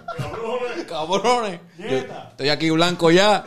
¡Cabrones! Yo estoy aquí blanco ya.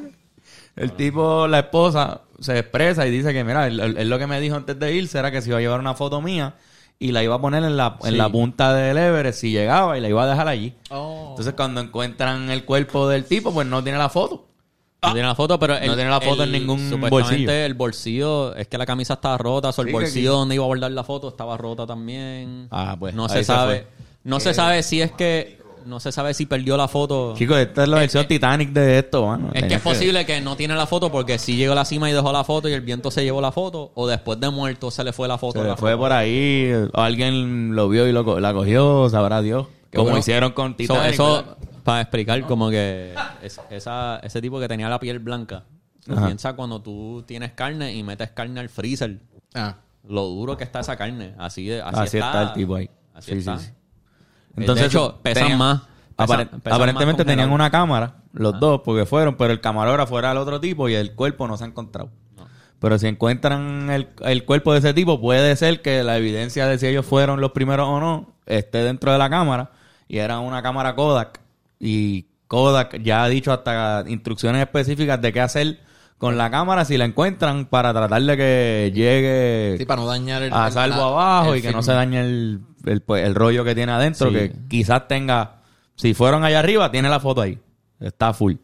el tipo, la esposa se expresa y dice que, mira, él, él lo que me dijo antes de irse era que se iba a llevar una foto mía y la iba a poner en la, en Sí. la punta del Everest si llegaba y la iba a dejar allí. Oh. Entonces cuando encuentran el cuerpo del tipo, pues no tiene la foto. No tiene la foto, pero... No tiene la foto en ningún supuestamente bolsillo. el bolsillo... Es que la camisa estaba rota. O sea, el Sí, que bolsillo aquí- donde iba a guardar la foto estaba rota también. Ah, pues, No ahí se se sabe... fue. No se sabe si es que... No se sabe si perdió la foto. Chicos, esta es la versión Titanic de esto, mano. Es que Tenía es posible que no tiene la foto porque sí llegó a la cima y dejó la foto y el viento se llevó la foto. O después de muerto se le fue la foto. Se de le la fue foto. por ahí, o alguien lo vio y lo, co- la cogió, sabrá Dios. Qué Como bueno. hicieron con So, Titanic. eso, ¿verdad? para explicar, como que es- esa, ese tipo que tenía la piel blanca, tú Ajá. piensa cuando tú tienes carne y metes carne al freezer, Ah. lo duro que está esa carne. Así, de- así, Así está el tipo ahí. Así Sí, está. sí, sí. Entonces, de hecho, pesan tenían- más. apare- pesan- pesan aparentemente más tenían congelados. una cámara, los dos, porque fueron, pero el camarógrafo era el otro tipo y el cuerpo no se ha encontrado. Pero si encuentran el, el cuerpo de ese tipo, puede ser que la evidencia de si ellos fueron los primeros o no esté dentro de la cámara. Y era una cámara Kodak. Y Kodak ya ha dicho hasta instrucciones específicas de qué hacer con la cámara si la encuentran para tratar de que llegue Sí, para no dañar el... a el- salvo la- abajo el y que film. no se dañe el, el, pues, el rollo que tiene adentro, Sí. que quizás tenga, si fueron allá arriba, tiene la foto ahí, está full.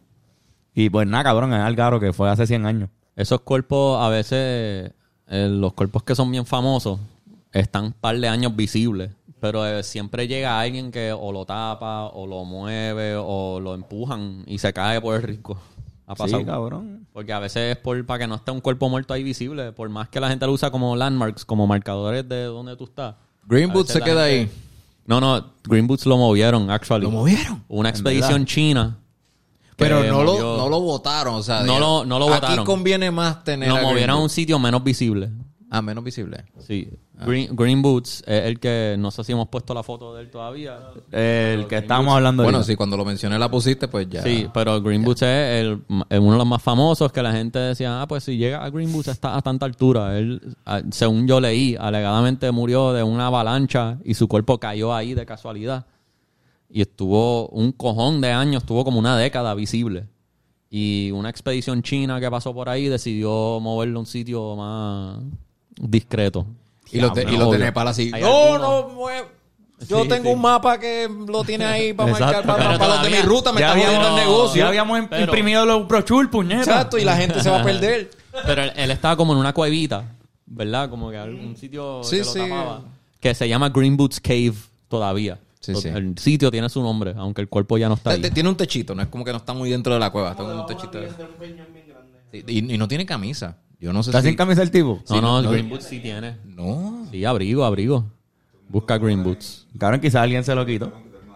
Y pues nada, cabrón, es Algaro que fue hace cien años. Esos cuerpos, a veces, eh, los cuerpos que son bien famosos, están un par de años visibles. Pero eh, siempre llega alguien que o lo tapa, o lo mueve, o lo empujan y se cae por el risco. Ha pasado. Sí, cabrón. Porque a veces es por, para que no esté un cuerpo muerto ahí visible. Por más que la gente lo usa como landmarks, como marcadores de donde tú estás. Green A Boots veces se la queda gente- ahí. No, no. Green Boots lo movieron, actually. ¿Lo movieron? Una expedición china. que Pero no lo, movió- no lo votaron, o sea... No dijeron, lo- no lo votaron. Aquí conviene más tener... Lo a Green movieron a un Boots. sitio menos visible. Ah, menos visible. Sí. Green, Green Boots es el que... No sé si hemos puesto la foto de él todavía. El que estábamos hablando Bueno, ahorita. sí, cuando lo mencioné la pusiste, pues ya. Sí, pero Green Boots es, el, es uno de los más famosos que la gente decía, ah, pues si llega a Green Boots está a tanta altura. Él, a- según yo leí, alegadamente murió de una avalancha y su cuerpo cayó ahí de casualidad. Y estuvo un cojón de años, estuvo como una década visible. Y una expedición china que pasó por ahí decidió moverlo a un sitio más discreto. Y los de, y los de Nepal así. Hay No, algunos- no, mue- yo Sí, tengo sí. un mapa que lo tiene ahí para Exacto. marcar para, Pero para los de mi todavía- ruta. Me Ya está jodiendo el habíamos, negocio. ya habíamos im- Pero- imprimido los brochure, puñeta. Exacto, y la gente se va a perder. Pero él, él estaba como en una cuevita, ¿verdad? Como que un sitio Sí, que lo sí. tapaba. Que se llama Green Boots Cave todavía. Sí, O- sí. El sitio tiene su nombre, aunque el cuerpo ya no está ahí. T- Tiene un techito, no es como que no está muy dentro de la cueva. Está con un techito. Sí, Y, y no tiene camisa. Yo no sé ¿Está si... sin camisa el tipo? No, Sí, no, no, Green no. Boots sí tiene. No. Sí, abrigo, abrigo. Busca Green Boots. Cabrón, quizás alguien se lo quitó.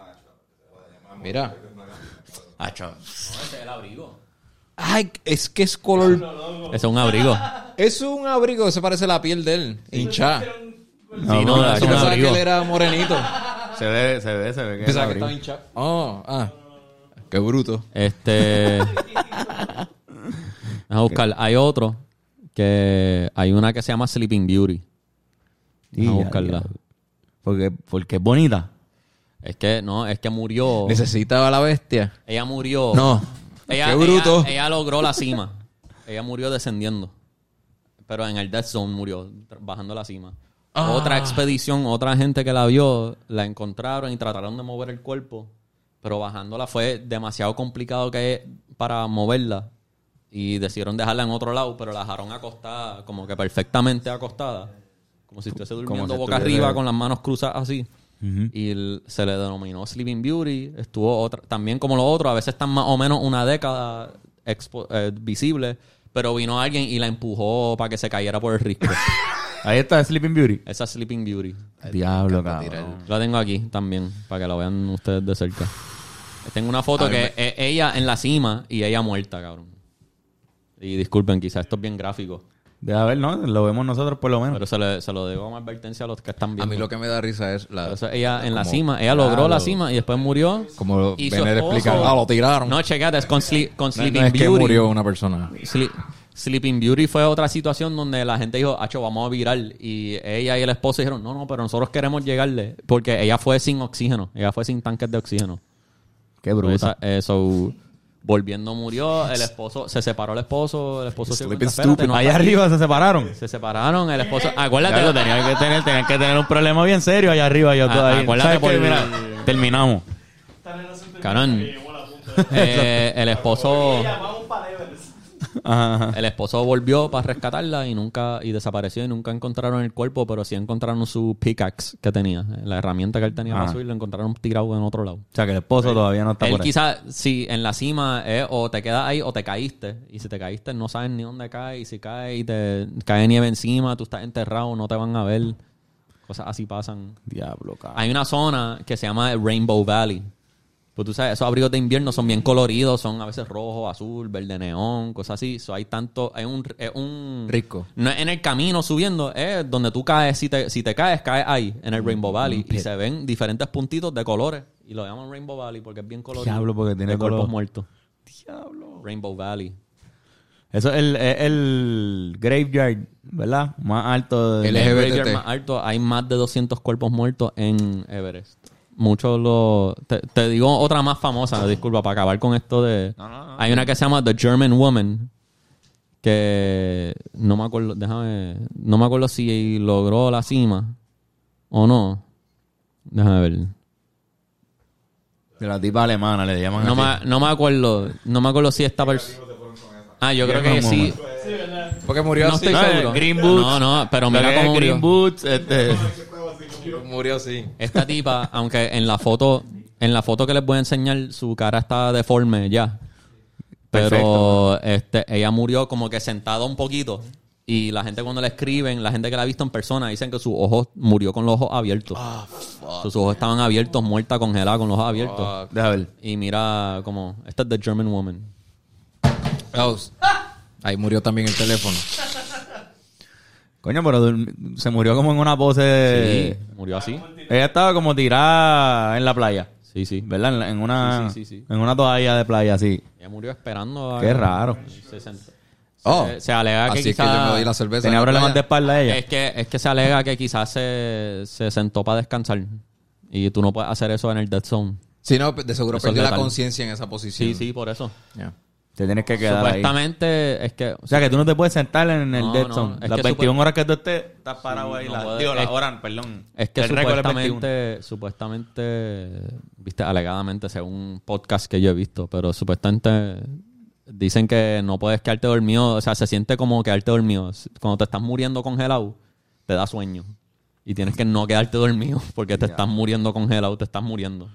Mira. Ese es el abrigo. Ay, es que es color... Ese es un abrigo. Es un abrigo que se parece a la piel de él. Hinchada. Sí, no, no, es Yo un pensaba que abrigo. él era morenito. Se ve, se ve, se ve que es Pensaba que abrigo. estaba hinchado. Oh, ah. Qué bruto. Este. Vamos a buscar. Hay otro que. Hay una que se llama Sleeping Beauty. Vamos a Ya, buscarla. ya. Porque, porque es bonita. Es que, no, es que murió. Necesitaba a la bestia. Ella murió. No. Ella, Qué bruto. Ella, ella logró la cima. Ella murió descendiendo. Pero en el Death Zone murió, tra- bajando la cima. Ah. Otra expedición, otra gente que la vio, la encontraron y trataron de mover el cuerpo. Pero bajándola fue demasiado complicado que para moverla. Y decidieron dejarla en otro lado, pero la dejaron acostada, como que perfectamente acostada. Como si estuviese durmiendo si boca estuviera- arriba con las manos cruzadas así. Y el- se le denominó Sleeping Beauty. Estuvo otra, también como lo otro, a veces están más o menos una década expo- eh, visible, pero vino alguien y la empujó para que se cayera por el risco. Ahí está Sleeping Beauty. Esa es Sleeping Beauty. Diablo, encanta cabrón. La tengo aquí también, para que la vean ustedes de cerca. Tengo una foto A que ver, es ella en la cima y ella muerta, cabrón. Y disculpen, quizás esto es bien gráfico, Deja ver, ¿no? Lo vemos nosotros por lo menos. pero se, le, se lo digo como advertencia a los que están viendo. A mí lo que me da risa es la... Pero eso, ella en la como- cima, ella logró la Claro. cima y después murió. Como Y su Vener esposo- explica. Ah, lo tiraron. No, checate, es con, Sli- con No, Sleeping no es que Beauty. murió una persona. Sli- Sleeping Beauty fue otra situación donde la gente dijo, acho, vamos a virar. Y ella y el esposo dijeron, no, no, pero nosotros queremos llegarle. Porque ella fue sin oxígeno. Ella fue sin tanques de oxígeno. Qué bruta. Eso, volviendo murió. El esposo, se separó el esposo. El esposo se dio Sleeping cuenta, espérate, stupid. no Allá está aquí. arriba se separaron. Se separaron. El esposo, acuérdate. Claro, tenían que tener, tenían que tener un problema bien serio allá arriba. Yo Ah, todavía. acuérdate ¿Sabes por qué? el- Mira, terminamos. Carón, eh, el esposo... Ajá, ajá. El esposo volvió para rescatarla y nunca y desapareció y nunca encontraron el cuerpo, pero sí encontraron su pickaxe que tenía, la herramienta que él tenía Ah. para subir, lo encontraron tirado en otro lado. O sea, que el esposo todavía no está Él por ahí. quizás, si en la cima es o te quedas ahí o te caíste, y si te caíste no sabes ni dónde cae, y si cae y te cae nieve encima, tú estás enterrado, no te van a ver, cosas así pasan. Diablo, cabrón. Hay una zona que se llama Rainbow Valley. Pues tú sabes, esos abrigos de invierno son bien coloridos, son a veces rojo, azul, verde neón, cosas así. So, hay tanto, hay un, es un Rico. No es en el camino subiendo, es donde tú caes, si te, si te caes, caes ahí, en el Rainbow Valley. Y se ven diferentes puntitos de colores. Y lo llaman Rainbow Valley porque es bien colorido. Diablo, porque tiene de cuerpos color. muertos. Diablo. Rainbow Valley. Eso es el, es el graveyard, ¿verdad? Más alto de... El El L G B T. graveyard más alto, hay más de doscientos cuerpos muertos en Everest. Muchos lo... Te, te digo otra más famosa, disculpa, para acabar con esto de... No, no, no. Hay una que se llama The German Woman, que no me acuerdo, déjame... No me acuerdo si logró la cima o no. Déjame ver. De la tipa alemana, le llaman No así. me, no me acuerdo, no me acuerdo si esta persona... Ah, yo creo que German sí. Woman. Porque murió No así. estoy No, seguro. eh, Green Boots. No, no, pero Lo mira que es cómo murió. Green Boots, este... Murió así. Esta tipa, aunque en la foto, en la foto que les voy a enseñar, su cara está deforme ya. Pero este, ella murió como que sentada un poquito. Y la gente cuando le escriben, la gente que la ha visto en persona, dicen que sus ojos murió con los ojos abiertos. Sus ojos estaban abiertos, muerta, congelada, con los ojos abiertos. Deja ver. Y mira como, esta es The German Woman. Oh, ahí murió también el teléfono. Coño, pero dur- se murió como en una pose... Sí, murió así. Ella estaba como tirada en la playa, Sí, sí. ¿verdad? En, la- en una... Sí, sí, sí, sí. En una toalla de playa, así. Ella murió esperando a... Qué raro. Se, sent- Oh, se, se alega que así es que quizás... yo me doy la cerveza. Tenía en la problemas de playa. espalda ella. Es que, es que se alega que quizás se, se sentó para descansar. Y tú no puedes hacer eso en el dead zone. Sí, no, de seguro Eso es perdió la letal. conciencia en esa posición. Sí, sí, por eso. Ya. Te tienes que quedar ahí. Supuestamente es que... O sea, que tú no te puedes sentar en el No, dead no, zone. es Las que veintiuna super- horas que tú estés, estás parado ahí. no la- puede- digo, las es- horas, perdón. Es que El récord es veintiuno. supuestamente, supuestamente, viste, alegadamente, según un podcast que yo he visto, pero supuestamente dicen que no puedes quedarte dormido, o sea, se siente como quedarte dormido. Cuando te estás muriendo congelado, te da sueño. Y tienes que no quedarte dormido porque te estás muriendo congelado, te estás muriendo.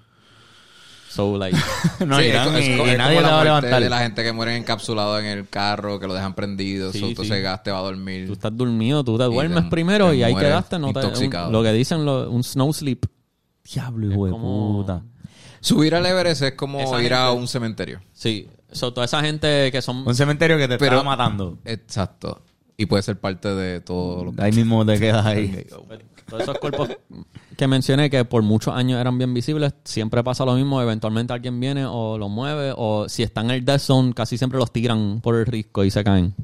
So, like... No, Sí, y, es co- es y- co- y es nadie como te va a la muerte levantar. de la gente que muere encapsulado en el carro, que lo dejan prendido, Sí, so, tú sí. ese gas te va a dormir. Tú estás dormido, tú te Y duermes te- primero te y ahí mueres quedaste. No te, intoxicado. un- lo que dicen, lo- un snow sleep. Diablo, hijo de como- puta. Subir al Everest es como Esa ir a gente- un cementerio. Sí, so, toda esa gente que son... Un cementerio que te Pero- estaba matando. Exacto. Y puede ser parte de todo lo que... Ahí mismo te quedas ahí. Todos esos cuerpos que mencioné que por muchos años eran bien visibles, siempre pasa lo mismo. Eventualmente alguien viene o los mueve, o si están en el death zone, casi siempre los tiran por el risco y se caen.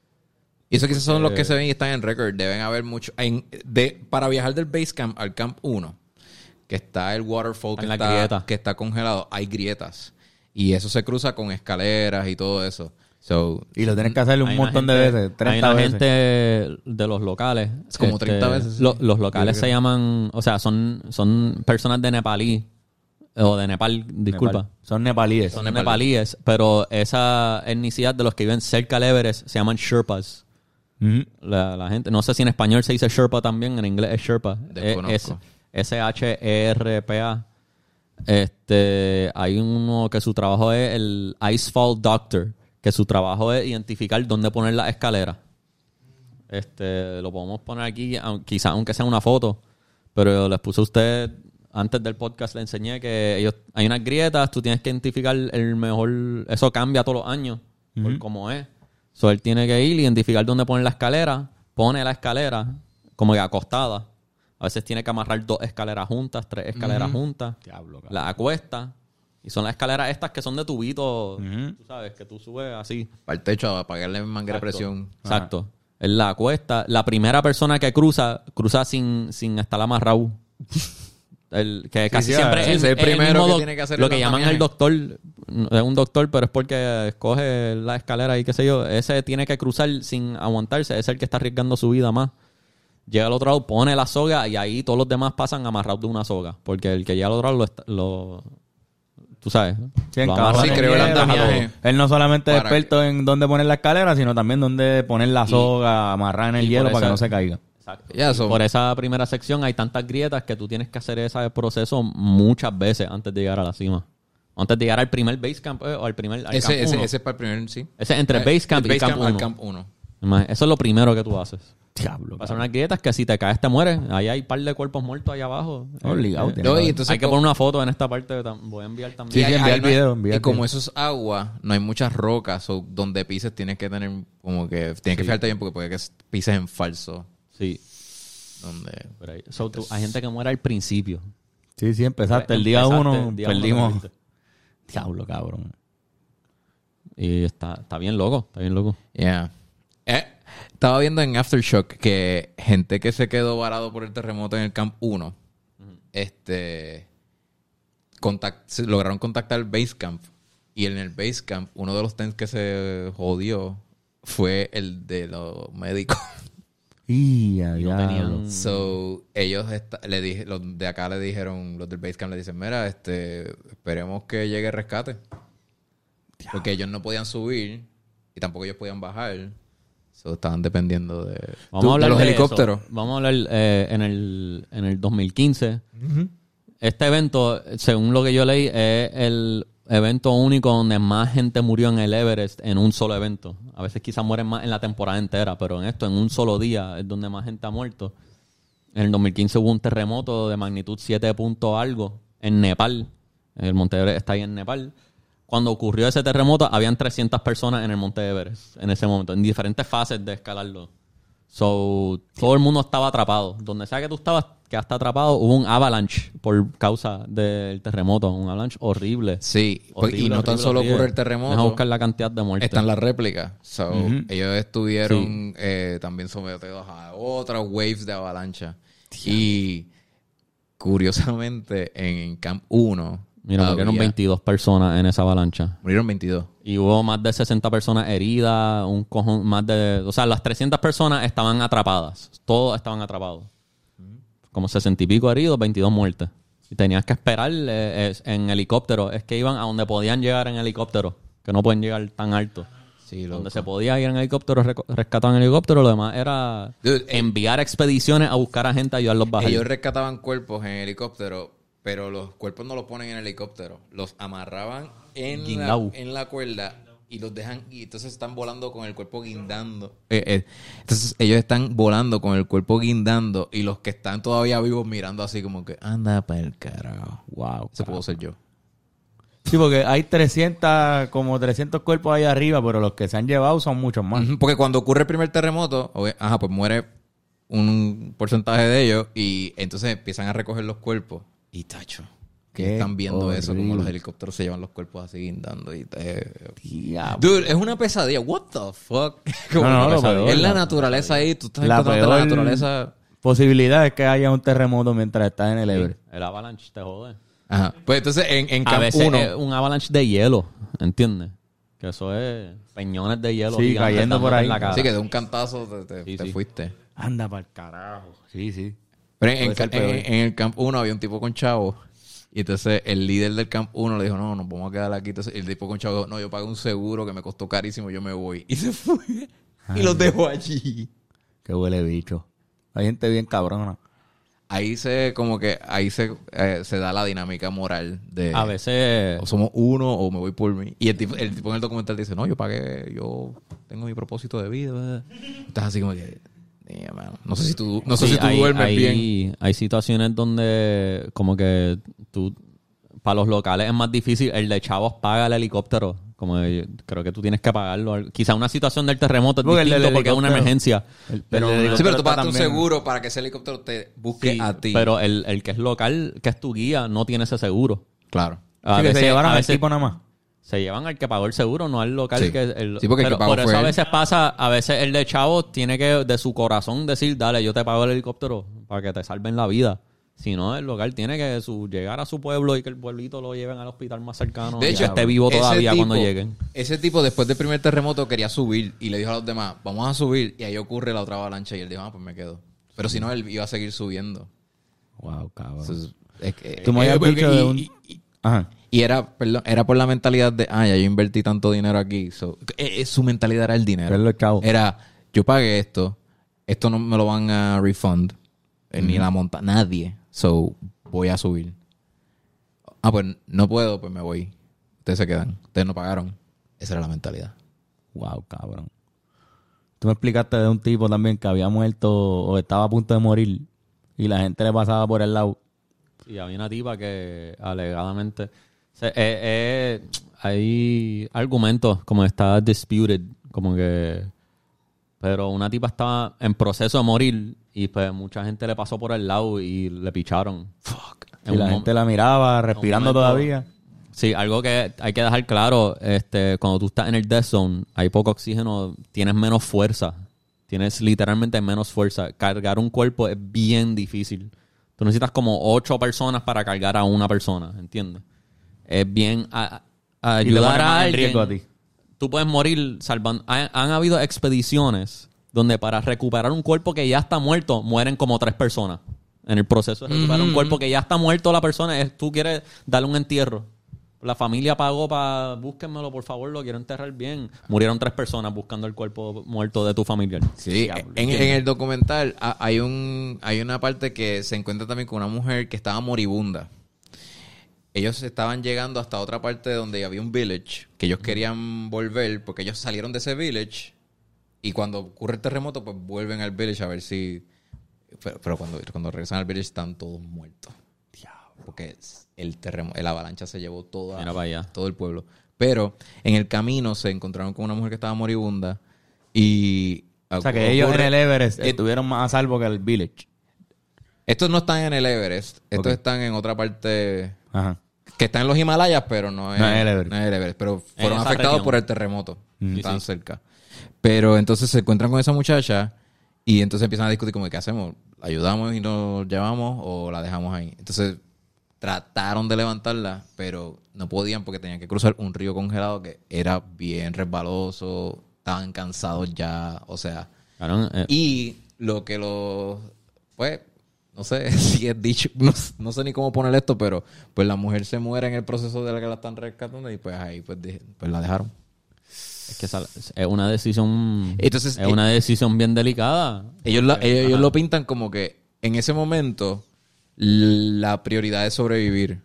Y eso quizás son los que se ven y están en récord. Deben haber muchos... en- de, para viajar del base camp al camp uno, que está el waterfall que En la está, grieta. que está congelado, hay grietas. Y eso se cruza con escaleras y todo eso. So, Y lo tienes que hacer un Hay una montón de gente- veces. Hay treinta una veces. gente de los locales. Es como treinta veces, sí. lo- los locales Yo se creo. llaman, o sea, son, son personas de Nepalí, o de Nepal, disculpa. Nepal. Son nepalíes. Son nepalíes, pero esa etnicidad de los que viven cerca del Everest se llaman Sherpas. Ujú. La, la gente, no sé si en español se dice Sherpa también, en inglés es Sherpa. Desconozco. S H E R P A. Este, hay uno que su trabajo es el Icefall Doctor, que su trabajo es identificar dónde poner las escaleras. Este, lo podemos poner aquí, aun- quizás aunque sea una foto, pero les puse a usted antes del podcast, le enseñé que ellos, hay unas grietas, tú tienes que identificar el mejor, eso cambia todos los años, por cómo es. So, él tiene que ir, identificar dónde poner la escalera, pone la escalera como que acostada. A veces tiene que amarrar dos escaleras juntas, tres escaleras juntas, Diablo, cabrón. las acuesta. Y son las escaleras estas que son de tubito, Ujú. tú sabes, que tú subes así. para el techo, a pagarle manguera de Exacto. presión. Exacto. Él la acuesta. La primera persona que cruza, cruza sin, sin estar amarrado. El, que casi sí, siempre sí, es, es el es primero mismo que doc- tiene que hacer lo el que llaman andamiaje. el doctor. No es un doctor, pero es porque escoge la escalera y qué sé yo. Ese tiene que cruzar sin aguantarse. Es el que está arriesgando su vida más. Llega al otro lado, pone la soga y ahí todos los demás pasan amarrados de una soga. Porque el que llega al otro lado lo... está- lo tú sabes. Sí, en lo cada amarra sí, uno con creo el tiene- andamiaje. Él no solamente es Para experto en dónde poner la escalera, sino también dónde poner la Y- soga, amarrar en el y hielo por para que eso- no se caiga. Exacto. Ya, Y so- por esa primera sección hay tantas grietas que tú tienes que hacer ese proceso muchas veces antes de llegar a la cima. Antes de llegar al primer base camp eh, o al primer al Ese, camp ese, uno. ese es para el primer, sí. Ese es entre Eh, base camp el y base camp camp al uno. camp uno. Ima- Eso es lo primero que tú haces. Diablo. Pasar unas grietas que si te caes te mueres. Ahí hay un par de cuerpos muertos ahí abajo. Obligado, Eh, tiene No, que y haber. entonces, hay que co- poner una foto en esta parte. tam- Voy a enviar también. Sí, sí, hay- envía hay- el no hay- video, envía Y el como video. eso es agua, no hay muchas rocas, o donde pises tienes que tener como que tienes que fijarte bien porque puede que pises en falso. Sí. Donde Por ahí. So, tú- hay gente que muere al principio. Sí, sí, empezaste. El día Empezaste, uno el día uno perdimos. te moriste. Diablo, cabrón. Y está, está bien loco. Está bien loco. Yeah. Eh, estaba viendo en Aftershock que gente que se quedó varado por el terremoto en el Camp uno, este, contact- se- lograron contactar el Base Camp. Y en el Base Camp, uno de los tents que se jodió fue el de los médicos. Y a Y no diablo. tenían- So, ellos esta- le dije, los de acá le dijeron, los del Basecamp le dicen, mira, este, esperemos que llegue el rescate. Porque ellos no podían subir y tampoco ellos podían bajar. So, estaban dependiendo de, Vamos tú- a hablar de los de helicópteros. eso. Vamos a hablar eh, en, el, en el dos mil quince. Este evento, según lo que yo leí, es el evento único donde más gente murió en el Everest en un solo evento. A veces quizás mueren más en la temporada entera, pero en esto, en un solo día, es donde más gente ha muerto. En el dos mil quince hubo un terremoto de magnitud siete punto algo en Nepal. El Monte Everest está ahí en Nepal. Cuando ocurrió ese terremoto, habían trescientas personas en el Monte Everest en ese momento, en diferentes fases de escalarlo. So, todo el mundo estaba atrapado. Donde sea que tú estabas, quedaste atrapado, hubo un avalanche por causa del terremoto. Un avalanche horrible. Sí, pues, Horrible, y no tan horrible, solo horrible. ocurre el terremoto. Deja buscar la cantidad de muertes. Están las réplicas. So, Ujú. ellos estuvieron eh, también sometidos a otras waves de avalancha. Y curiosamente, en Camp uno Mira, murieron había- veintidós personas en esa avalancha. murieron veintidós. Y hubo más de sesenta personas heridas, un cojón, más de... O sea, las trescientas personas estaban atrapadas. Todos estaban atrapados. Como sesenta y pico heridos, veintidós muertes. Y tenías que esperar eh, es- en helicóptero. Es que iban a donde podían llegar en helicóptero. Que no pueden llegar tan alto. Sí, loco. Donde se podía ir en helicóptero, reco- rescataban en helicóptero. Lo demás era Dude, eh, enviar expediciones a buscar a gente a ayudarlos a bajar. Ellos rescataban cuerpos en helicóptero, pero los cuerpos no los ponen en helicóptero. Los amarraban en, la, Guindao. en la cuerda y los dejan. Y entonces están volando con el cuerpo guindando. Eh, eh, entonces ellos están volando con el cuerpo guindando y los que están todavía vivos mirando así como que anda para el carajo. Wow. Ese puedo ser yo. Sí, porque hay trescientos, como trescientos cuerpos ahí arriba, pero los que se han llevado son muchos más. Ujú, porque cuando ocurre el primer terremoto, obvia- ajá, pues muere un porcentaje de ellos y entonces empiezan a recoger los cuerpos. Y tacho, que Qué están viendo eso, como horrible. los helicópteros se llevan los cuerpos así guindando y te... Diablo. Dude, es una pesadilla. What the fuck? Como No, no, una lo pesadilla. peor, es la la- naturaleza ahí. Tú estás la encontrando la peor- naturaleza. Posibilidad es que haya un terremoto mientras estás en el Everest. El avalanche te jode. Ajá. Pues entonces en, en A Camp veces uno... es un avalanche de hielo, ¿entiendes? Que eso es peñones de hielo. Sí, gigantes cayendo por dándote ahí. en la cara. Sí, que de un cantazo te, te- Sí, te sí. fuiste. Anda para el carajo. Sí, sí. Pero en, en, Puede ser en- peor. en el Camp uno había un tipo con chavo. Y entonces el líder del Camp uno le dijo, no, nos vamos a quedar aquí. Entonces el tipo con chavo dijo, no, yo pagué un seguro que me costó carísimo, yo me voy. Y se fue. Y los dejó allí. Qué huele bicho. Hay gente bien cabrona. Ahí se, como que, ahí se, eh, se da la dinámica moral de... A veces... O somos uno o me voy por mí. Y el tipo, el tipo en el documental dice, no, yo pagué, yo tengo mi propósito de vida. Estás así como que... "Damn, man". No sé si tú, no sé Sí, si tú hay, duermes hay- bien. Hay situaciones donde como que tú... Para los locales es más difícil. El de chavos paga el helicóptero. Como que creo que tú tienes que pagarlo. Quizá una situación del terremoto es Porque el distinto del porque es una helicóptero- emergencia. el- pero, el una- Sí, pero tú está pagas un también- seguro para que ese helicóptero te busque sí, a ti. pero el, el que es local, que es tu guía, no tiene ese seguro. Claro. A Sí, que se veces- llevaron a al veces- tipo nada más. Se llevan al que pagó el seguro, no al local. Sí. Que el, Sí, porque el pero que pagó por eso fue a él. veces pasa, a veces el de chavos tiene que de su corazón decir, dale, yo te pago el helicóptero para que te salven la vida. Si no, el local tiene que su, llegar a su pueblo y que el pueblito lo lleven al hospital más cercano. De y hecho, que esté vivo ese todavía tipo- cuando lleguen. Ese tipo, después del primer terremoto, quería subir y le dijo a los demás, vamos a subir. Y ahí ocurre la otra avalancha y él dijo, ah, pues me quedo. Pero si no, él iba a seguir subiendo. Wow, cabrón. Entonces, es que- Tú me habías eh, porque- dicho de y- un... y- y- Ajá. Y era, perdón, era por la mentalidad de, ah, ya yo invertí tanto dinero aquí. So, eh, eh, su mentalidad era el dinero. Ver los chavos. Era, yo pagué esto, esto no me lo van a refund, eh, ni la monta, nadie. So, voy a subir. Ah, pues no puedo, pues me voy. Ustedes se quedan. Ustedes no pagaron. Esa era la mentalidad. Wow, cabrón. Tú me explicaste de un tipo también que había muerto o estaba a punto de morir y la gente le pasaba por el lado. Y había una tipa que alegadamente... se- eh, eh, hay argumentos como está disputed, como que... Pero una tipa estaba en proceso de morir y pues mucha gente le pasó por el lado y le picharon. Fuck. En Y la un gente mom- la miraba respirando momento- todavía. Sí, algo que hay que dejar claro, este, cuando tú estás en el death zone, hay poco oxígeno, tienes menos fuerza. Tienes literalmente menos fuerza. Cargar un cuerpo es bien difícil. Tú necesitas como ocho personas para cargar a una persona, ¿entiendes? Es bien a- a Y te ayudar pone a más en alguien. riesgo a ti. Tú puedes morir salvando. Han, han habido expediciones donde para recuperar un cuerpo que ya está muerto, mueren como tres personas. En el proceso de recuperar un cuerpo que ya está muerto la persona, es, tú quieres darle un entierro. La familia pagó para, búsquenmelo por favor, lo quiero enterrar bien. Murieron tres personas buscando el cuerpo muerto de tu familiar. Sí, Diablo, en, ¿entiendes? en el documental ha- hay un hay una parte que se encuentra también con una mujer que estaba moribunda. Ellos estaban llegando hasta otra parte donde había un village que ellos querían volver porque ellos salieron de ese village y cuando ocurre el terremoto pues vuelven al village a ver si... Pero, pero cuando, cuando regresan al village están todos muertos. Porque el terremoto, el avalancha se llevó toda, Mira para allá. todo el pueblo. Pero en el camino se encontraron con una mujer que estaba moribunda y O sea, que ellos ocurre- en el Everest Eh, estuvieron más a salvo que el Village. Estos no están en el Everest. Estos Ok. están en otra parte... Ajá. Que están en los Himalayas, pero no es, No es el Everest. no es el Everest. Pero fueron esa afectados región. por el terremoto. Mm. Estaban Sí, sí. cerca. Pero entonces se encuentran con esa muchacha y entonces empiezan a discutir como, ¿qué hacemos? ¿La ayudamos y nos llevamos o la dejamos ahí? Entonces trataron de levantarla, pero no podían porque tenían que cruzar un río congelado que era bien resbaloso. Estaban cansados ya, o sea... Cabrón, eh, Y lo que los... Pues, no sé si es dicho... No, no sé ni cómo poner esto, pero pues la mujer se muere en el proceso de la que la están rescatando y pues ahí pues, de- pues la dejaron. es que esa- es una decisión... Entonces, es una decisión bien delicada. Ellos, la- ellos, ellos Ajá. lo pintan como que en ese momento la prioridad es sobrevivir.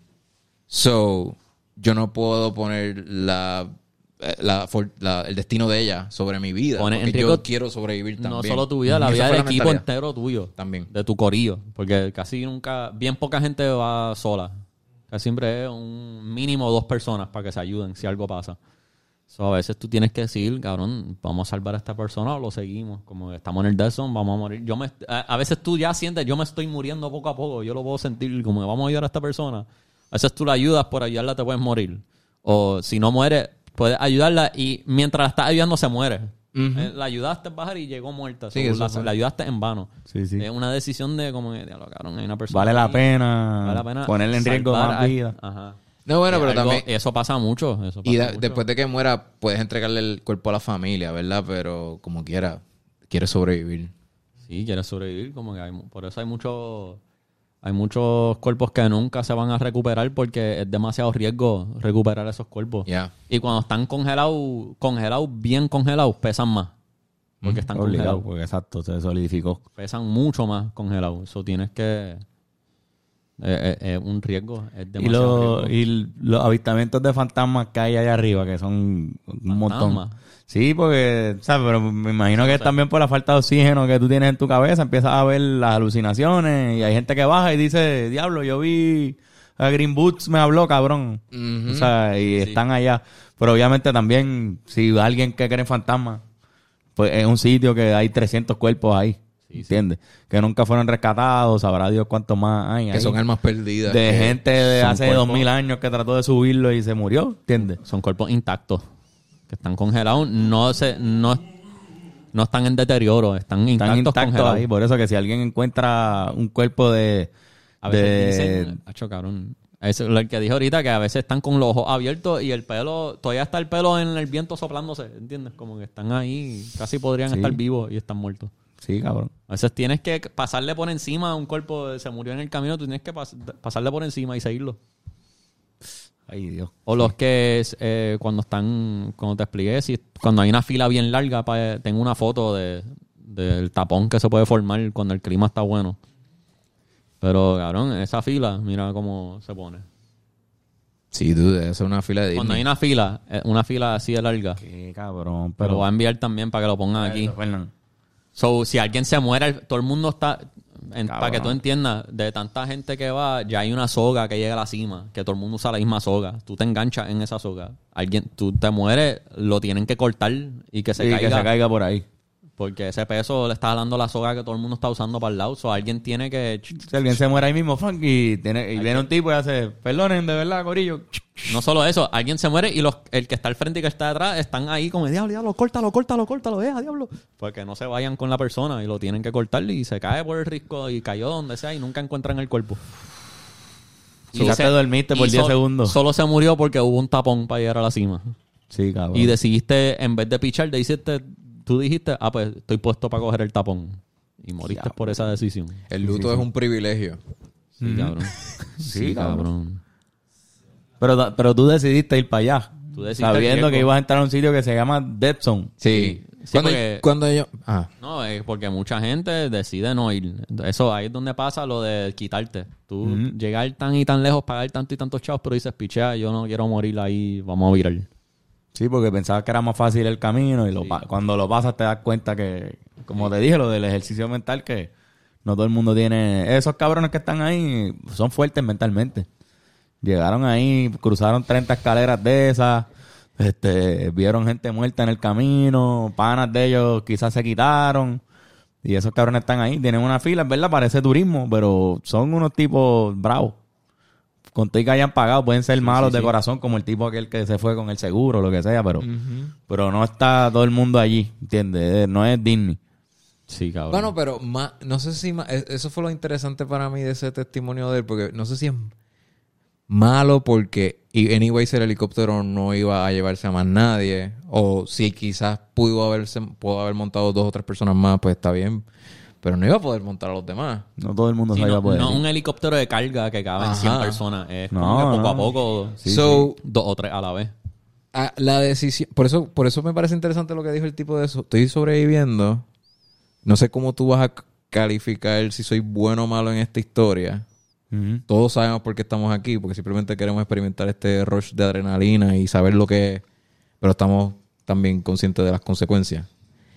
So, yo no puedo poner la... La, for- la- el destino de ella sobre mi vida. Pone Porque en riesgo yo quiero sobrevivir también. No solo tu vida, la Esa vida fue del la equipo mentalidad. entero tuyo. También. De tu corillo. Porque casi nunca, bien poca gente va sola. Casi siempre es un mínimo dos personas para que se ayuden si algo pasa. So, a veces tú tienes que decir, cabrón, vamos a salvar a esta persona o lo seguimos. Como que estamos en el death zone, vamos a morir. Yo me, a, a veces tú ya sientes, yo me estoy muriendo poco a poco. Yo lo puedo sentir como que vamos a ayudar a esta persona. A veces tú la ayudas, por ayudarla te puedes morir. O si no mueres, puedes ayudarla y mientras la estás ayudando se muere. Eh, La ayudaste a bajar y llegó muerta. Sí, So, eso la, fue. la ayudaste en vano. Sí, sí. Es una decisión de como que, diablo, cabrón, hay una persona Vale la ahí, pena, vale la pena ponerle en riesgo salvar más a- vida. Ajá. No, bueno, Y pero algo- también... Eso pasa mucho. Eso Y pasa da- mucho. después de que muera, puedes entregarle el cuerpo a la familia, ¿verdad? Pero como quiera, quiere sobrevivir. Sí, quieres sobrevivir. Como que hay, mu- por eso hay muchos hay muchos cuerpos que nunca se van a recuperar porque es demasiado riesgo recuperar esos cuerpos. Ya. Y cuando están congelados, congelados, bien congelados, pesan más. Porque están Obligado, congelados. porque exacto, se solidificó. Pesan mucho más congelados. Eso tienes que... Es es- es un riesgo. Es Y, demasiado los, riesgo. y los avistamientos de fantasmas que hay allá arriba, que son un montón. ¿Fantasmas? Sí, porque, ¿sabes? Pero me imagino que es también por la falta de oxígeno que tú tienes en tu cabeza, empiezas a ver las alucinaciones y hay gente que baja y dice, diablo, yo vi a Green Boots, me habló, cabrón. Ujú. O sea, y están allá. Pero obviamente también, si alguien que cree en fantasmas, pues es un sitio que hay trescientos cuerpos ahí, ¿entiendes? Que nunca fueron rescatados, sabrá Dios cuánto más hay Que ahí. son almas perdidas. De que- gente de son hace cuerpos. dos mil años que trató de subirlo y se murió, ¿entiendes? Son cuerpos intactos. Que están congelados. No se, no, no están en deterioro. Están intactos, Están intactos congelados. ahí, por eso que si alguien encuentra un cuerpo de... A veces de dicen, "Acho, cabrón". Eso es lo que dije ahorita, que a veces están con los ojos abiertos y el pelo, todavía está el pelo en el viento soplándose, ¿entiendes? Como que están ahí, casi podrían Sí. estar vivos y están muertos. sí, cabrón. A veces tienes que pasarle por encima a un cuerpo, se murió en el camino, tú tienes que pas- pasarle por encima y seguirlo. Ay, Dios. O los que eh, cuando están, cuando te expliqué, si cuando hay una fila bien larga, pa- tengo una foto de, del tapón que se puede formar cuando el clima está bueno. Pero, cabrón, esa fila, mira cómo se pone. Sí, dude, esa es una fila de Cuando hay Disney. una fila, eh, una fila así de larga, Qué cabrón, pero pero... lo voy a enviar también para que lo pongan aquí. Eso, Fernan. So, si alguien se muere, el- todo el mundo está... en- Cabrón. para que tú entiendas, de tanta gente que va, ya hay una soga que llega a la cima, que todo el mundo usa la misma soga. Tú te enganchas en esa soga. Alguien, tú te mueres, lo tienen que cortar y que se Sí, caiga. que se caiga por ahí. Porque ese peso le está dando la soga que todo el mundo está usando para el lado. So, alguien tiene que... Si alguien se muere ahí mismo, Frank, y, tiene, y viene un tipo y hace, perdonen, de verdad, corillo. No solo eso, alguien se muere y los, el que está al frente y que está detrás están ahí como, diablo, diablo, córtalo, córtalo, córtalo, eh, diablo. Porque no se vayan con la persona y lo tienen que cortar y se cae por el risco y cayó donde sea y nunca encuentran el cuerpo. Quizás se- te dormiste por y diez sol- segundos. Solo se murió porque hubo un tapón para llegar a la cima. Sí, cabrón. Y decidiste, en vez de pichar, dijiste, tú dijiste, ah, pues estoy puesto para coger el tapón. Y moriste por esa decisión. El luto es un privilegio. Sí, cabrón. Sí, cabrón. Pero, pero tú decidiste ir para allá. Tú decidiste Sabiendo el que riesgo. ibas a entrar a un sitio que se llama Dead Zone. Sí. Sí, cuando, porque- cuando yo... Ah. No, es porque mucha gente decide no ir. Eso ahí es donde pasa lo de quitarte. Tú llegar tan y tan lejos, pagar tanto y tantos chavos, pero dices, pichea, yo no quiero morir ahí, vamos a virar. Sí, porque pensabas que era más fácil el camino y lo pa- cuando lo pasas te das cuenta que, como te dije, lo del ejercicio mental, que no todo el mundo tiene... Esos cabrones que están ahí son fuertes mentalmente. Llegaron ahí, cruzaron treinta escaleras de esas, Este, vieron gente muerta en el camino, panas de ellos quizás se quitaron. Y esos cabrones están ahí, tienen una fila, es verdad, parece turismo, pero son unos tipos bravos. Con todo y que hayan pagado, pueden ser Sí, malos sí, de sí. corazón, como el tipo aquel que se fue con el seguro, lo que sea, pero, Ujú. pero no está todo el mundo allí, ¿entiendes? No es Disney. Sí, cabrón. Bueno, pero más, no sé si más, e- eso fue lo interesante para mí de ese testimonio de él, porque no sé si es malo porque, y anyways, el helicóptero no iba a llevarse a más nadie, o si quizás pudo haberse, pudo haber montado dos o tres personas más, pues está bien, pero no iba a poder montar a los demás. No todo el mundo Sí, se iba no, a poder no ir. un helicóptero de carga que caben Ajá. cien personas. Es No, como que poco no. a poco, Sí, So, dos o tres a la vez. ah, la decisión, por eso, por eso me parece interesante lo que dijo el tipo de eso. Estoy sobreviviendo. No sé cómo tú vas a c- calificar si soy bueno o malo en esta historia. Ujú. Todos sabemos por qué estamos aquí, porque simplemente queremos experimentar este rush de adrenalina y saber lo que es, pero estamos también conscientes de las consecuencias.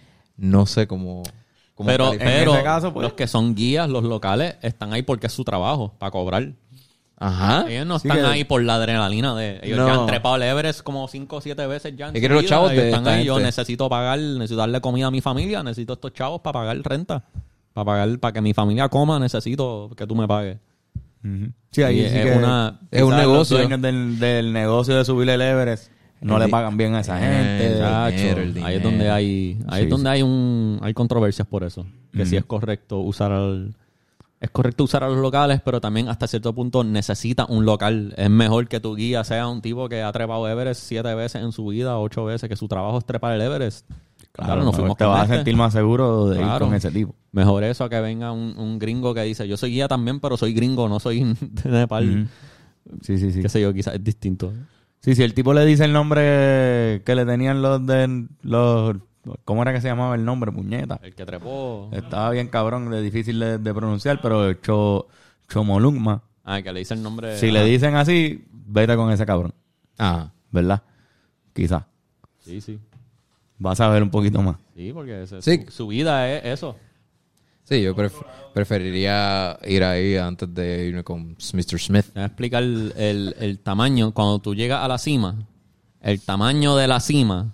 No sé cómo... cómo Pero, calificar. pero ese caso, pues. los que son guías, los locales, están ahí porque es su trabajo, para cobrar. Ajá. Ellos no Sí están que- ahí por la adrenalina de... Ellos No. ya han trepado el Everest como cinco o siete veces ya en Es su que los vida. chavos Ellos de están esta ahí. Yo gente. necesito pagar, necesito darle comida a mi familia, necesito estos chavos para pagar renta. Para pagar, para que mi familia coma, necesito que tú me pagues. Ujú. Sí, ahí Y sí es que una- es un quizás negocio. Los dueños del, del negocio de subir el Everest no El le di- pagan bien a esa el gente. dinero, Chacho, el ahí dinero. es donde hay, ahí Sí, es donde sí. hay un, hay controversias por eso. Que Ujú. sí es correcto usar al, es correcto usar a los locales, pero también hasta cierto punto necesita un local. Es mejor que tu guía sea un tipo que ha trepado Everest siete veces en su vida, ocho veces, que su trabajo es trepar el Everest. Claro, nos fuimos te con vas este. a sentir más seguro de Claro. ir con ese tipo. Mejor eso a que venga un, un gringo que dice, yo soy guía también, pero soy gringo, no soy de Nepal. Ujú. Sí, sí, sí. Qué sé yo, quizás es distinto. Sí, sí, el tipo le dice el nombre que le tenían los de los... ¿Cómo era que se llamaba el nombre? Puñeta. El que trepó... Estaba bien cabrón, de difícil de, de pronunciar, pero Cho, Chomolungma. Ah, el que le dice el nombre... Si le dicen así, vete con ese cabrón, Ajá. ¿verdad? Quizás. Sí, sí. Vas a ver un poquito más. Sí, porque ese- Sí. Su, su vida es eso. Sí, yo pref- preferiría ir ahí antes de irme con mister Smith. Te voy a explicar el, el- el tamaño. Cuando tú llegas a la cima, el tamaño de la cima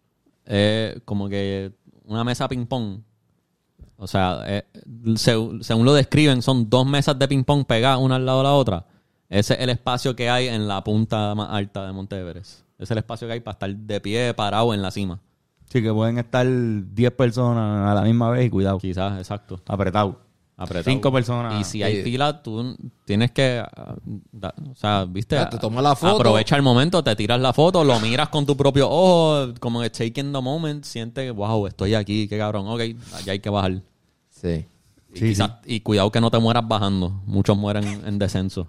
es como que una mesa ping-pong. O sea, eh, según, según lo describen, son dos mesas de ping-pong pegadas una al lado de la otra. Ese es el espacio que hay en la punta más alta de Monte Everest. Ese es el espacio que hay para estar de pie, parado en la cima. Sí, que pueden estar diez personas a la misma vez y cuidado. Quizás, exacto. Apretado. Apretado. Cinco personas. Y si hay Eh, fila, tú tienes que... ah, da- o sea, ¿viste? Ya, te tomas la foto. Aprovecha el momento, te tiras la foto, lo miras con tu propio ojo, como que taking the moment, sientes que, wow, estoy aquí, qué cabrón. Ok, allá hay que bajar. Sí. Y, Sí, quizás- y cuidado que no te mueras bajando. Muchos mueren en descenso.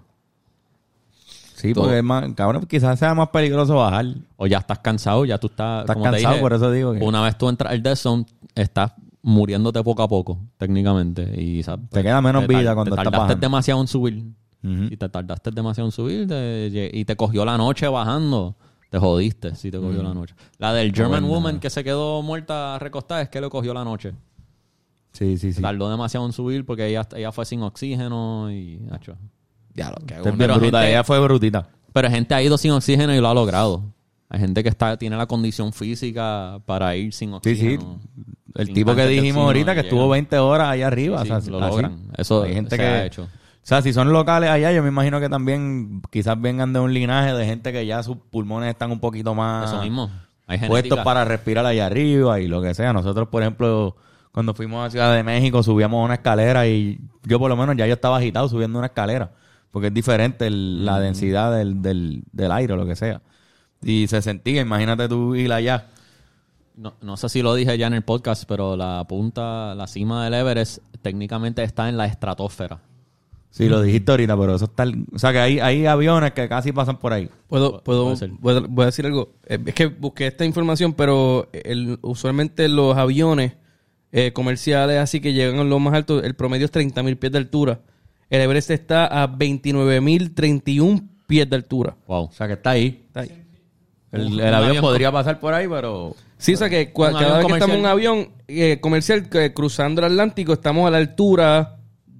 Sí, Todo. porque es más, cabrón, quizás sea más peligroso bajar. O ya estás cansado, ya tú estás... Estás como te cansado, dije, por eso digo que... Una vez tú entras al death zone, estás muriéndote poco a poco, técnicamente. Y, ¿sabes? Te queda menos Te tar- vida cuando te estás tardaste bajando. demasiado en subir. Ujú. Y te tardaste demasiado en subir te- y te cogió la noche bajando. Te jodiste si te cogió la noche. La del German bueno. Woman que se quedó muerta recostada es que le cogió la noche. Sí, sí, sí. Tardó demasiado en subir porque ella, ella fue sin oxígeno y... Hacho. Ya lo que Esta es bien Pero bruta. gente- Ella fue brutita. Pero gente ha ido sin oxígeno y lo ha logrado. Hay gente que está tiene la condición física para ir sin Sí, sí. oxígeno. El Sin tipo que tanques de dijimos oxígeno ahorita que y estuvo llegan. veinte horas allá arriba. Sí, o sea, sí, lo así. logran. Eso Hay gente se que... ha hecho. O sea, si son locales allá, yo me imagino que también quizás vengan de un linaje de gente que ya sus pulmones están un poquito más Eso mismo. Hay puestos genética. para respirar allá arriba y lo que sea. Nosotros, por ejemplo, cuando fuimos a Ciudad de México, subíamos una escalera y yo por lo menos ya yo estaba agitado subiendo una escalera. Porque es diferente el- la densidad del, del, del aire o lo que sea. Y se sentía, imagínate tú ir allá. No, no sé si lo dije ya en el podcast, pero la punta, la cima del Everest técnicamente está en la estratosfera. Sí, lo dijiste ahorita, pero eso está... O sea, que hay, hay aviones que casi pasan por ahí. Puedo, puedo, puede ser. voy a- voy a decir algo. Eh, Es que busqué esta información, pero el, usualmente los aviones eh, comerciales así que llegan a lo más alto, el promedio es treinta mil pies de altura. El Everest está a veintinueve mil treinta y uno pies de altura. Wow. O sea, que está ahí. Está ahí. El, Un el avión avión podría pasar por ahí, pero... Sí, o sea que cua- Un cada avión vez que estamos en un comercial. avión eh, comercial que, cruzando el Atlántico, estamos a la altura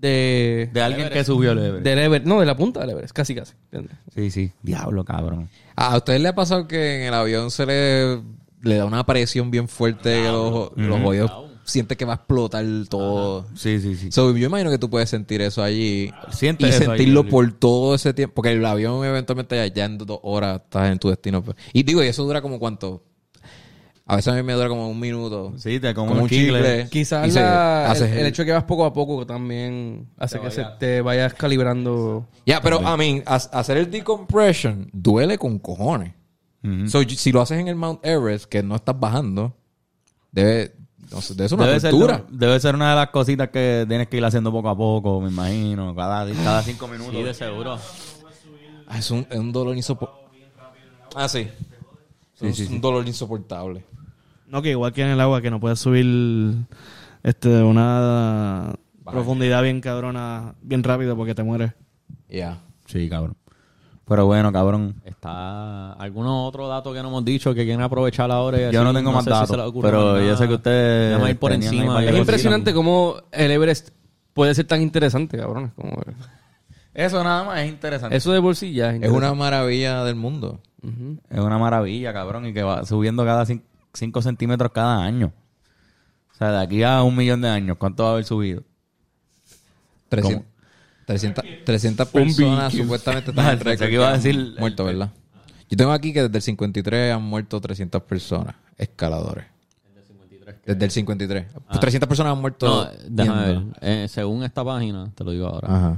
de... De alguien que subió el Everest. del Everest. No, de la punta del Everest. Casi, casi. ¿Entiendes? Sí, sí. Diablo, cabrón. ¿A ustedes les ha pasado que en el avión se le, le da una presión bien fuerte que los, los oídos siente que va a explotar todo? Sí, sí, sí. So, yo imagino que tú puedes sentir eso allí Sientes y eso sentirlo allí. por todo ese tiempo. Porque el avión eventualmente ya, ya en dos horas estás en tu destino. pues. Y digo, ¿y eso dura como cuánto? A veces a mí me dura como un minuto. Sí, te como, Como un chicle. Y Quizás se- la- el, haces el el- hecho de que vas poco a poco también hace que se te vayas calibrando. Ya, pero a mí, hacer el decompression duele con cojones. Ujú. So, si lo haces en el Mount Everest, que no estás bajando, debe, no sé, debe ser una Debe ser, tortura. debe ser una de las cositas que tienes que ir haciendo poco a poco, me imagino. Cada, cada cinco minutos. Sí, de seguro. Ah, es un, es un dolor insoportable. Ah, sí. Sí, es sí, sí. un dolor insoportable. No, que igual que en el agua, que no puedes subir este una profundidad bien cabrona, bien rápido porque te mueres. Ya. Sí, cabrón. Pero bueno, cabrón. Está alguno otro dato que no hemos dicho que quieren aprovechar ahora. Y Yo así? no tengo más sé si datos, se les ocurre pero más yo nada. sé que ustedes Déjame ir por tenían ahí encima. par de y- Es cositas. impresionante cómo el Everest puede ser tan interesante, cabrones. Como... Eso nada más es interesante. Eso de bolsilla Es una maravilla del mundo. Es una maravilla, cabrón. Y que va subiendo cada cinco centímetros cada año. O sea, de aquí a un millón de años, ¿cuánto va a haber subido? trescientas, trescientas, trescientas personas supuestamente están en Ah, pensé récord. que iba a que han decir- muerto, ¿verdad? Yo tengo aquí que desde el cincuenta y tres han muerto trescientas personas, escaladores. Desde el cincuenta y tres. Pues trescientas personas han muerto. No, déjame ver. yendo. Eh, según esta página, te lo digo ahora. Ajá.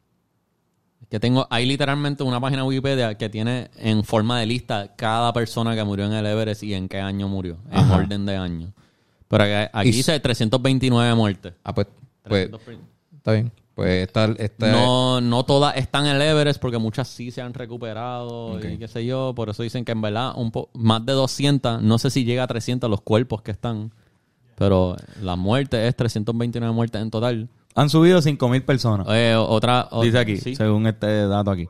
Que tengo, hay literalmente una página de Wikipedia que tiene en forma de lista cada persona que murió en el Everest y en qué año murió, en Ajá. orden de año. Pero aquí, aquí Y- dice trescientas veintinueve muertes. Ah, pues, pues trescientos está bien. Pues esta, esta No, no todas están en el Everest porque muchas sí se han recuperado Ok. y qué sé yo. Por eso dicen que en verdad un po más de doscientas, no sé si llega a trescientas los cuerpos que están. Pero la muerte es trescientas veintinueve muertes en total. Han subido cinco mil personas. Eh, otra, o- Dice aquí, sí. según este dato aquí.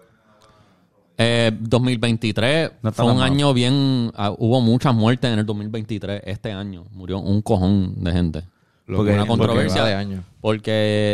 Eh, dos mil veintitrés No está fue un tan mal. año bien... ah, hubo muchas muertes en el dos mil veintitrés. Este año murió un cojón de gente. Lo Porque que- una lo que controversia. va de año. Porque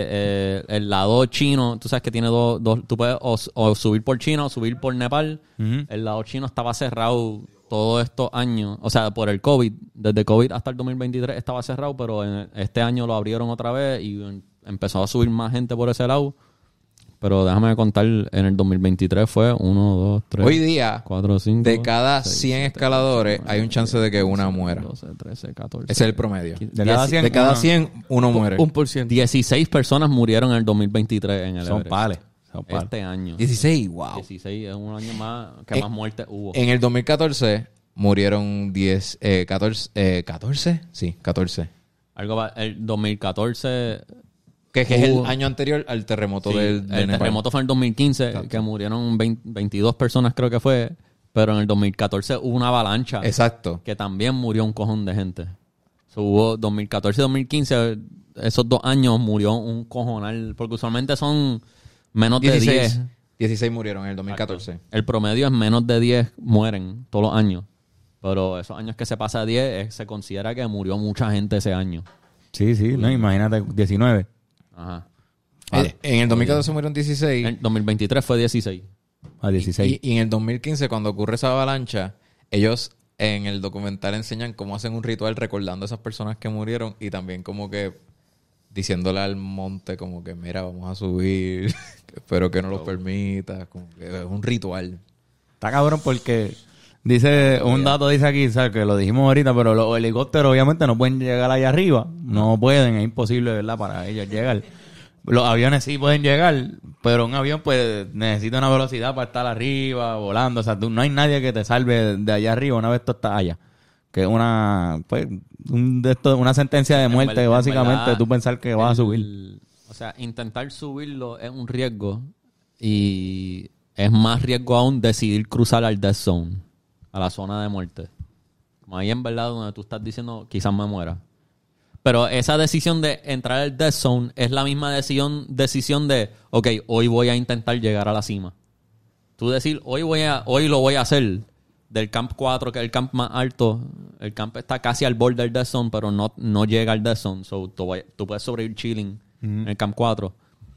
eh, el lado chino, tú sabes que tiene dos... dos tú puedes o, o subir por China o subir por Nepal. Ujú. El lado chino estaba cerrado todos estos años. O sea, por el COVID. Desde COVID hasta el dos mil veintitrés estaba cerrado, pero en este año lo abrieron otra vez y em- empezó a subir más gente por ese lado. Pero déjame contar, en el dos mil veintitrés fue uno, dos, tres, Hoy día, cuatro, cinco, de cada seis, cien siete, escaladores, ocho, hay un chance de que una muera. doce, trece, catorce. Ese es el promedio. De cada cien, De cada uno- cien, uno muere. Un por ciento. dieciséis personas murieron en el dos mil veintitrés en el Son Everest. pales. Son pales. Este año. dieciséis, wow. dieciséis es un año más que En- más muertes hubo. En el dos mil catorce murieron diez, eh, catorce, eh, ¿catorce? Sí, catorce. Algo va- el dos mil catorce... Que, que es el Hubo- año anterior al terremoto sí, del, de el Nepal. terremoto fue en el dos mil quince, que murieron veinte veintidós personas creo que fue, pero en el dos mil catorce hubo una avalancha Exacto. que también murió un cojón de gente. So, hubo dos mil catorce y dos mil quince, esos dos años murió un cojonal, porque usualmente son menos de dieciséis. diez. dieciséis murieron en el dos mil catorce. El promedio es menos de diez mueren todos los años. Pero esos años que se pasa a diez, eh, se considera que murió mucha gente ese año. Sí, sí, no, imagínate, diecinueve. Ajá. En, en el dos mil catorce murieron dieciséis. En dos mil veintitrés fue dieciséis. A dieciséis. Y, y en el dos mil quince, cuando ocurre esa avalancha, ellos en el documental enseñan cómo hacen un ritual recordando a esas personas que murieron y también como que diciéndole al monte como que mira, vamos a subir, espero que no lo permitas, como que es un ritual. Está cabrón porque dice, un dato dice aquí, ¿sabes? Que lo dijimos ahorita, pero los helicópteros obviamente no pueden llegar allá arriba. No pueden, es imposible, ¿verdad? Para ellos llegar. Los aviones sí pueden llegar, pero un avión pues necesita una velocidad para estar arriba, volando. O sea, tú- no hay nadie que te salve de allá arriba una vez tú estás allá. Que es una, pues, un de esto, una sentencia de En muerte, ver- en básicamente, verdad, tú pensar que vas a subir. el- O sea, intentar subirlo es un riesgo y es más riesgo aún decidir cruzar al death zone, a la zona de muerte. Como ahí en verdad donde tú estás diciendo quizás me muera. Pero esa decisión de entrar al death zone es la misma decisión, decisión de, ok, hoy voy a intentar llegar a la cima. Tú decir, hoy voy a, hoy lo voy a hacer del camp cuatro, que es el camp más alto. El camp está casi al borde del death zone, pero no, no llega al death zone. So, tú, vay- tú puedes sobrevivir chilling en el camp cuatro.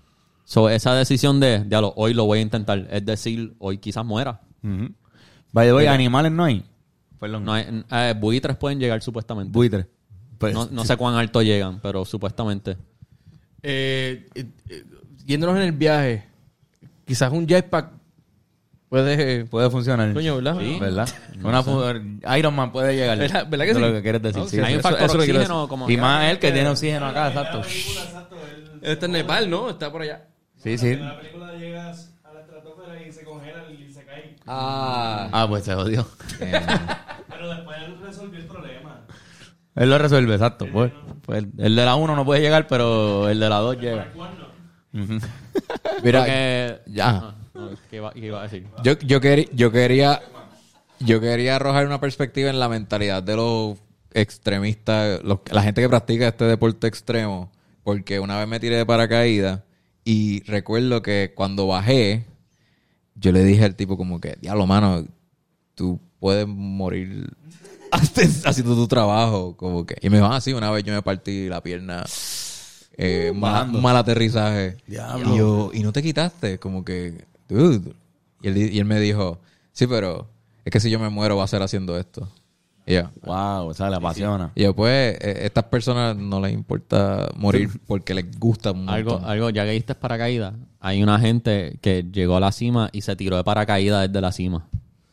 So, esa decisión de, diablo, hoy lo voy a intentar, es decir, hoy quizás muera. Uh-huh. By the way, animales no hay. Perdón. No hay, eh, buitres pueden llegar supuestamente. Buitres. Pues, No, no sé cuán alto llegan, pero supuestamente. Eh, eh, eh, yéndonos en el viaje, quizás un jetpack puede... puede funcionar. Coño, ¿verdad? Sí. ¿Verdad? Una fu- Iron Man puede llegar. ¿Verdad- verdad que Eso sí? es lo que quieres decir. No, sí. sí, Hay un eso- factor eso es lo que quiero oxígeno como... Y que- más él que tiene oxígeno acá, exacto. Él está en Nepal, ¿no? Está por allá. Sí, sí. En la película llegas a la estratosfera y se congela y se cae. Ah. Ah, pues se jodió. eh, Pero después él resolvió el problema. Él lo resuelve, exacto. Pues, pues el de la uno no puede llegar, pero el de la dos llega. Ujú. Mira, Porque- ya. Ah, no, ¿qué, iba, qué iba a decir? Yo, yo, quería, yo quería yo quería arrojar una perspectiva en la mentalidad de los extremistas, los- la gente que practica este deporte extremo, porque una vez me tiré de paracaídas y recuerdo que cuando bajé, yo le dije al tipo como que, diablo, mano, tú puedes morir haciendo tu trabajo, como que. Y me dijo, ah, sí, una vez yo me partí la pierna eh, mal, un mal aterrizaje. Diablo. Y yo, ¿y no te quitaste? Como que, dude. Y él, y él me dijo, sí, pero es que si yo me muero va a ser haciendo esto. Y yo, Wow, o sea, le apasiona. y yo, pues, eh, estas personas no les importa morir porque les gusta un Algo, montón. algo, ya que diste paracaídas, hay una gente que llegó a la cima y se tiró de paracaídas desde la cima.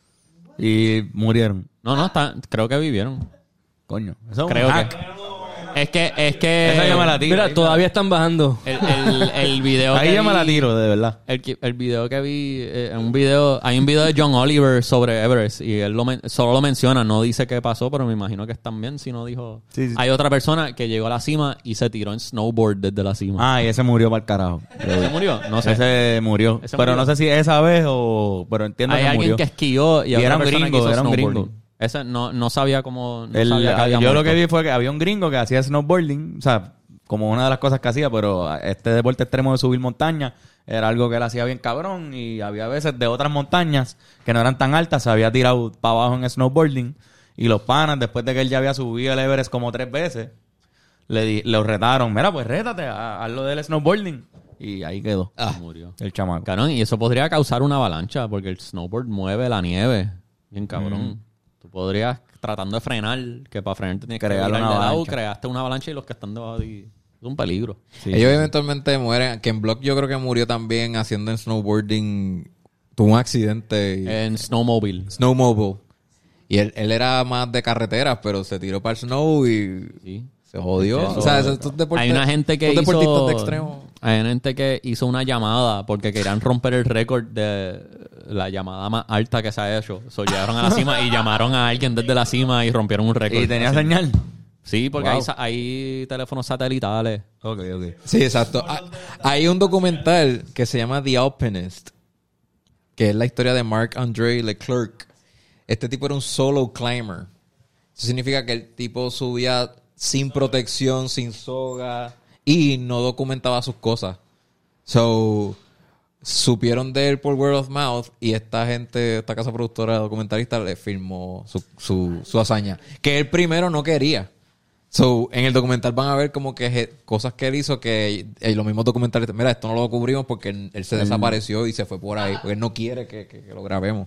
Y murieron. No, no, está, creo que vivieron. Coño. Eso es un Creo hack. que. Es que, es que. Esa yo me la tiro. Mira, todavía están bajando. El, el, el video Ahí que yo me la vi- tiro, de verdad. El, que- el video que vi, eh, un video, hay un video de John Oliver sobre Everest y él lo men- solo lo menciona, no dice qué pasó, pero me imagino que están bien si no dijo. Sí, sí. Hay otra persona que llegó a la cima y se tiró en snowboard desde la cima. Ah, y ese murió para el carajo. ¿Se murió? No sé. Ese murió. Ese pero murió. no sé si esa vez o... Pero entiendo Hay que alguien murió. que esquió y, Y otra era un persona gringo, que hizo era un snowboarding. gringo. Ese no, no sabía cómo. No El- sabía que había yo lo muerto. que vi fue que había un gringo que hacía snowboarding, o sea, como una de las cosas que hacía, pero este deporte extremo de subir montañas era algo que él hacía bien cabrón y había veces de otras montañas que no eran tan altas, se había tirado para abajo en snowboarding y los panas, después de que él ya había subido el Everest como tres veces, le di- lo retaron, mira, pues rétate, a- haz lo del snowboarding y ahí quedó Ah. Murió. el chamaco. Cabrón, y eso podría causar una avalancha porque el snowboard mueve la nieve. Bien cabrón. Tú podrías, tratando de frenar, que para frenar te tienes que Crear virar una de lado, avalancha. creaste una avalancha y los que están debajo de ti- es un peligro. Sí, Ellos sí, eventualmente mueren. Ken Block yo creo que murió también haciendo en snowboarding. Tuvo un accidente. Y... En snowmobile. Snowmobile. Y él, él era más de carreteras, pero se tiró para el snow y Sí. se jodió. Eso- o sea, esos, estos deportes, Hay una gente que estos hizo... deportistas de extremo. Hay una gente que hizo una llamada porque querían romper el récord de la llamada más alta que se ha hecho. So, llegaron a la cima y llamaron a alguien desde la cima y rompieron un récord. ¿Y tenía Así. señal? Sí, porque Wow. hay, sa- hay teléfonos satelitales. Ok, ok. Sí, exacto. Ah, Hay un documental que se llama The Alpinist, que es la historia de Marc-André Leclerc. Este tipo era un solo climber. Eso significa que el tipo subía sin protección, sin soga y no documentaba sus cosas. So, supieron de él por word of mouth y esta gente, esta casa productora documentalista le firmó su, su, su hazaña. Que él primero no quería. So, en el documental van a ver como que je- cosas que él hizo que eh, los mismos documentalistas, mira, esto no lo cubrimos porque él, él se desapareció y se fue por ahí, porque él no quiere que, que- que lo grabemos.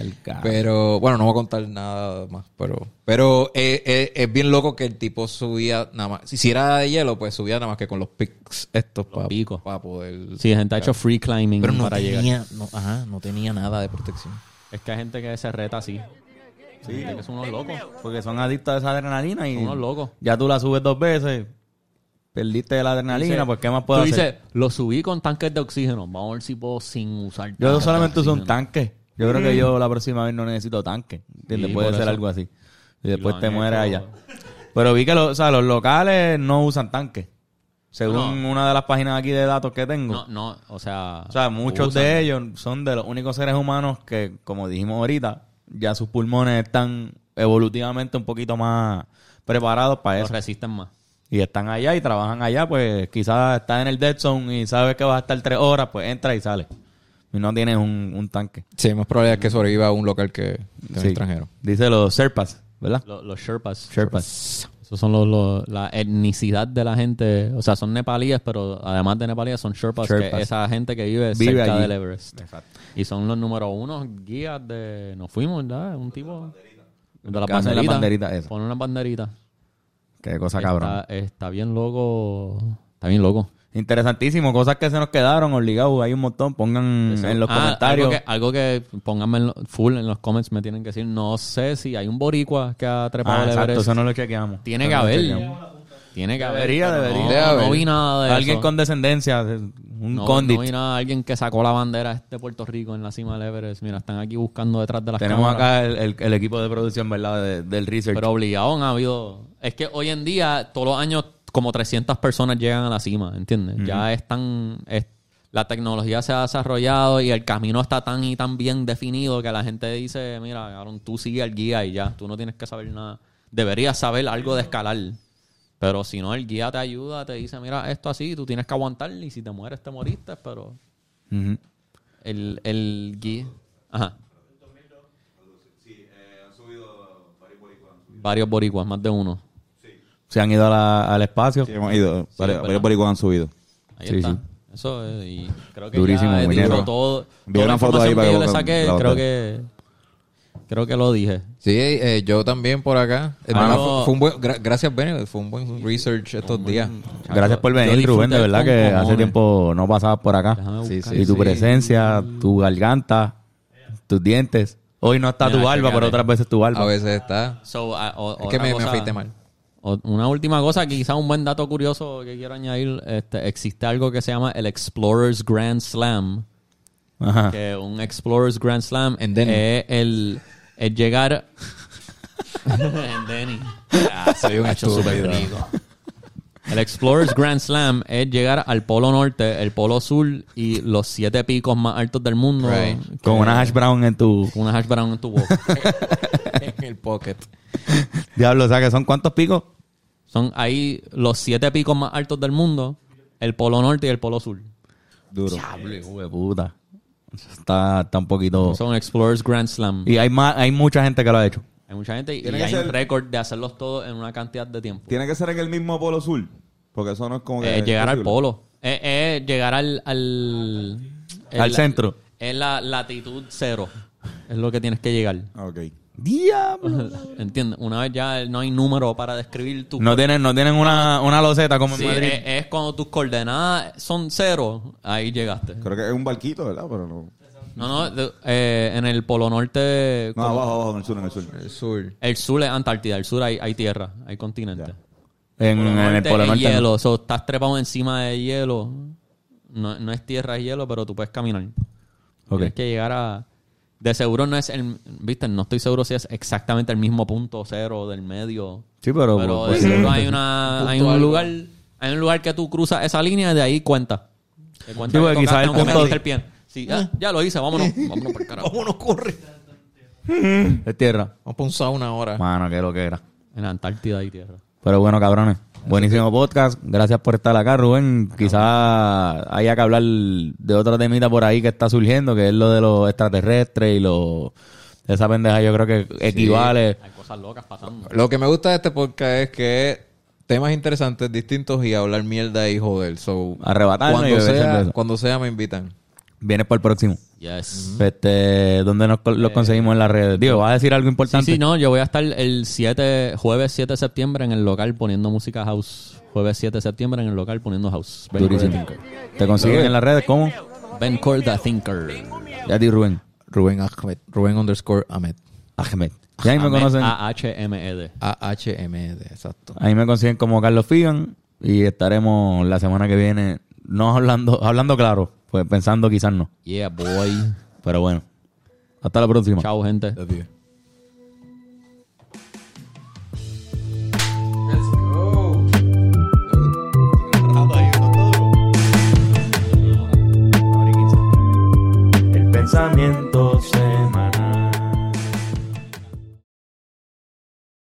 Pero, bueno, no voy a contar nada más, pero pero eh, eh, es bien loco que el tipo subía nada más, si era de hielo, pues subía nada más que con los pics estos para picos. poder... Sí, gente ha hecho free climbing pero no para llegar. tenía, no, ajá, no tenía nada de protección. Es que hay gente que se reta así. Sí, gente que son unos locos. Porque son adictos a esa adrenalina y Son unos locos. ya tú la subes dos veces, perdiste la adrenalina, Dice- pues ¿qué más puedo Tú hacer? dices, lo subí con tanques de oxígeno. Vamos a ver si puedo sin usar Yo tanques solamente de uso un oxígeno. tanque. Yo creo que yo la próxima vez no necesito tanque. ¿Entiendes? Sí, Puede por ser eso. algo así. Y después lo te han mueres hecho. allá. Pero vi que lo- o sea, los locales no usan tanques. Según No. una de las páginas aquí de datos que tengo. No, no, o sea... O sea, muchos usan. de ellos son de los únicos seres humanos que, como dijimos ahorita, ya sus pulmones están evolutivamente un poquito más preparados para Los eso. resisten más. Y están allá y trabajan allá, pues quizás estás en el dead zone y sabes que vas a estar tres horas, pues entra y sale. Y no tienes un, un tanque. Sí, hay más probabilidad que sobreviva a un local que de un Sí. extranjero. Dice los Sherpas, ¿verdad? Los, los Sherpas. Sherpas. Esos son los, los- la etnicidad de la gente. O sea, son nepalíes, pero además de nepalíes son Sherpas, Sherpas. que esa gente que vive, Vive cerca allí. del Everest. Exacto. Y son los número uno guías de... Nos fuimos, ¿verdad? Un tipo... De las Que hacen las banderitas. banderitas esas. Ponen unas banderitas. Qué cosa cabrón. Está, está bien loco. Está bien loco. Interesantísimo. Cosas que se nos quedaron obligados. Hay un montón. Pongan Eso. en los Ah, comentarios. Algo que, algo que pónganme en lo- full en los comments me tienen que decir. No sé si hay un boricua que ha trepado Ah, el exacto. Everest. Eso no lo chequeamos. Tiene Eso que no lo haber. chequeamos. Tiene que haber. Debería, pero debería. No, Debe no haber. vi nada de Alguien eso. con descendencia. Un no, condit. no vi nada. Alguien que sacó la bandera de Puerto Rico en la cima del Everest. Mira, están aquí buscando detrás de las Tenemos cámaras. acá el, el- el equipo de producción, ¿verdad? De- del research. Pero obligado han habido... Es que hoy en día, todos los años, como trescientas personas llegan a la cima, ¿entiendes? Ya es tan... es- la tecnología se ha desarrollado y el camino está tan y tan bien definido que la gente dice, mira, cabrón, tú sigue al guía y ya, tú no tienes que saber nada. Deberías saber algo de escalar. Pero si no, el guía te ayuda, te dice, mira, esto así, tú tienes que aguantar y si te mueres, te moriste, pero... Ujú. El, el guía... Ajá. Varios boricuas, más de uno. Se han ido a la- al espacio. Sí, hemos ido. varios es varios boricuas han subido. Ahí Sí, está. sí. Eso es, y creo que Durísimo, ya he minero. dicho todo. Vi Toda la una foto ahí información para que yo que le la saqué, boté. creo que creo que lo dije. Sí, eh, yo también por acá. Eh, Ah, no, no. fue, fue un buen, gra- gracias, Ben. Fue un buen research estos días. Gracias por Yo venir, disfruté Rubén. De verdad con que hace cojones. tiempo no pasabas por acá. Déjame Sí, buscar. sí, y tu sí. presencia, tu garganta, tus dientes. Hoy no está Mira, tu barba, chécate. pero otras veces tu barba. A veces está. So, a- o- Es otra que me, me cosa- afeité mal. o- Una última cosa, quizá un buen dato curioso que quiero añadir, este, existe algo que se llama el Explorers Grand Slam, Ajá. que un Explorers Grand Slam En Denny. es el es llegar en Denny. Ah, soy un Hacho, súper estúpido. rico. El Explorers Grand Slam es llegar al Polo Norte, el Polo Sur y los siete picos más altos del mundo. Right. Con una hash brown en tu... Una hash brown en tu boca. En el pocket. Diablo, o sea, que son ¿cuántos picos? Son ahí los siete picos más altos del mundo, el Polo Norte y el Polo Sur. Duro. Diablo, hijo de puta. Eso Está, está un poquito... Son Explorers Grand Slam. Y hay más, hay mucha gente que lo ha hecho. Hay mucha gente y Tiene que hay ser- un récord de hacerlos todos en una cantidad de tiempo. Tiene que ser en el mismo polo sur. Porque eso no es como que. Eh, llegar al posible. polo. Es es llegar al... Al, es Al la- centro. Es la latitud cero. Es lo que tienes que llegar. Ah, ok. Diablo. ¿Entiendes? Una vez ya no hay número para describir tu... No tienen, no tienen una, una loseta como en Sí, Madrid. es, es cuando tus coordenadas son cero, ahí llegaste. Creo que es un barquito, ¿verdad? Pero no. No, no, de- eh, en el Polo Norte... No, abajo, abajo, en el sur, en el sur. El sur. El sur es Antártida, el sur hay, hay tierra, hay continente. En, Polo en el Norte Polo es Norte. no. hielo, so, estás trepado encima de hielo. No, no es tierra, es hielo, pero tú puedes caminar. Ok. Tienes que llegar a... De seguro no es el... Viste, no estoy seguro si es exactamente el mismo punto cero del medio. Sí, pero... Pero pues, de seguro hay una... Hay un lugar... Hay un lugar que tú cruzas esa línea y de ahí cuenta. Te cuenta Sí, que porque quizás tocaste, el aunque punto- metiste el pie. Sí, ah, ya lo hice, vámonos. Vámonos por el carajo. ¿Cómo nos corre? es tierra. Vamos para un sauna ahora. Mano, qué lo que era. En la Antártida hay tierra. Pero bueno, cabrones. Buenísimo podcast. Gracias por estar acá, Rubén. Quizás haya que hablar de otra temita por ahí que está surgiendo, que es lo de los extraterrestres y lo... Esa pendeja yo creo que equivale... Hay cosas locas pasando. Lo que me gusta de este podcast es que temas interesantes, distintos y hablar mierda y joder. So, Arrebatarnos y cuando beber sea, cerveza. cuando sea me invitan. Vienes por el próximo. Yes. Este, ¿dónde nos co- los conseguimos en las redes? Digo, ¿vas a decir algo Sí, importante? sí, no, yo voy a estar el siete, jueves siete de septiembre en el local poniendo música house. Jueves siete de septiembre en el local poniendo house. Ben Durísimo. Core the ¿Te consiguen en las redes? ¿Cómo? Thinker. Ben Core the Thinker. Ya a ti, Rubén. Rubén Ahmed. Rubén underscore Ahmed. Ahmed. Y ahí me conocen... A H M E D. A H M D, exacto. Ahí me consiguen como Carlos Figan y estaremos la semana que viene, no hablando, hablando claro, pues pensando quizás no. Yeah, boy. Pero bueno, hasta la próxima. Chao, gente. Adiós.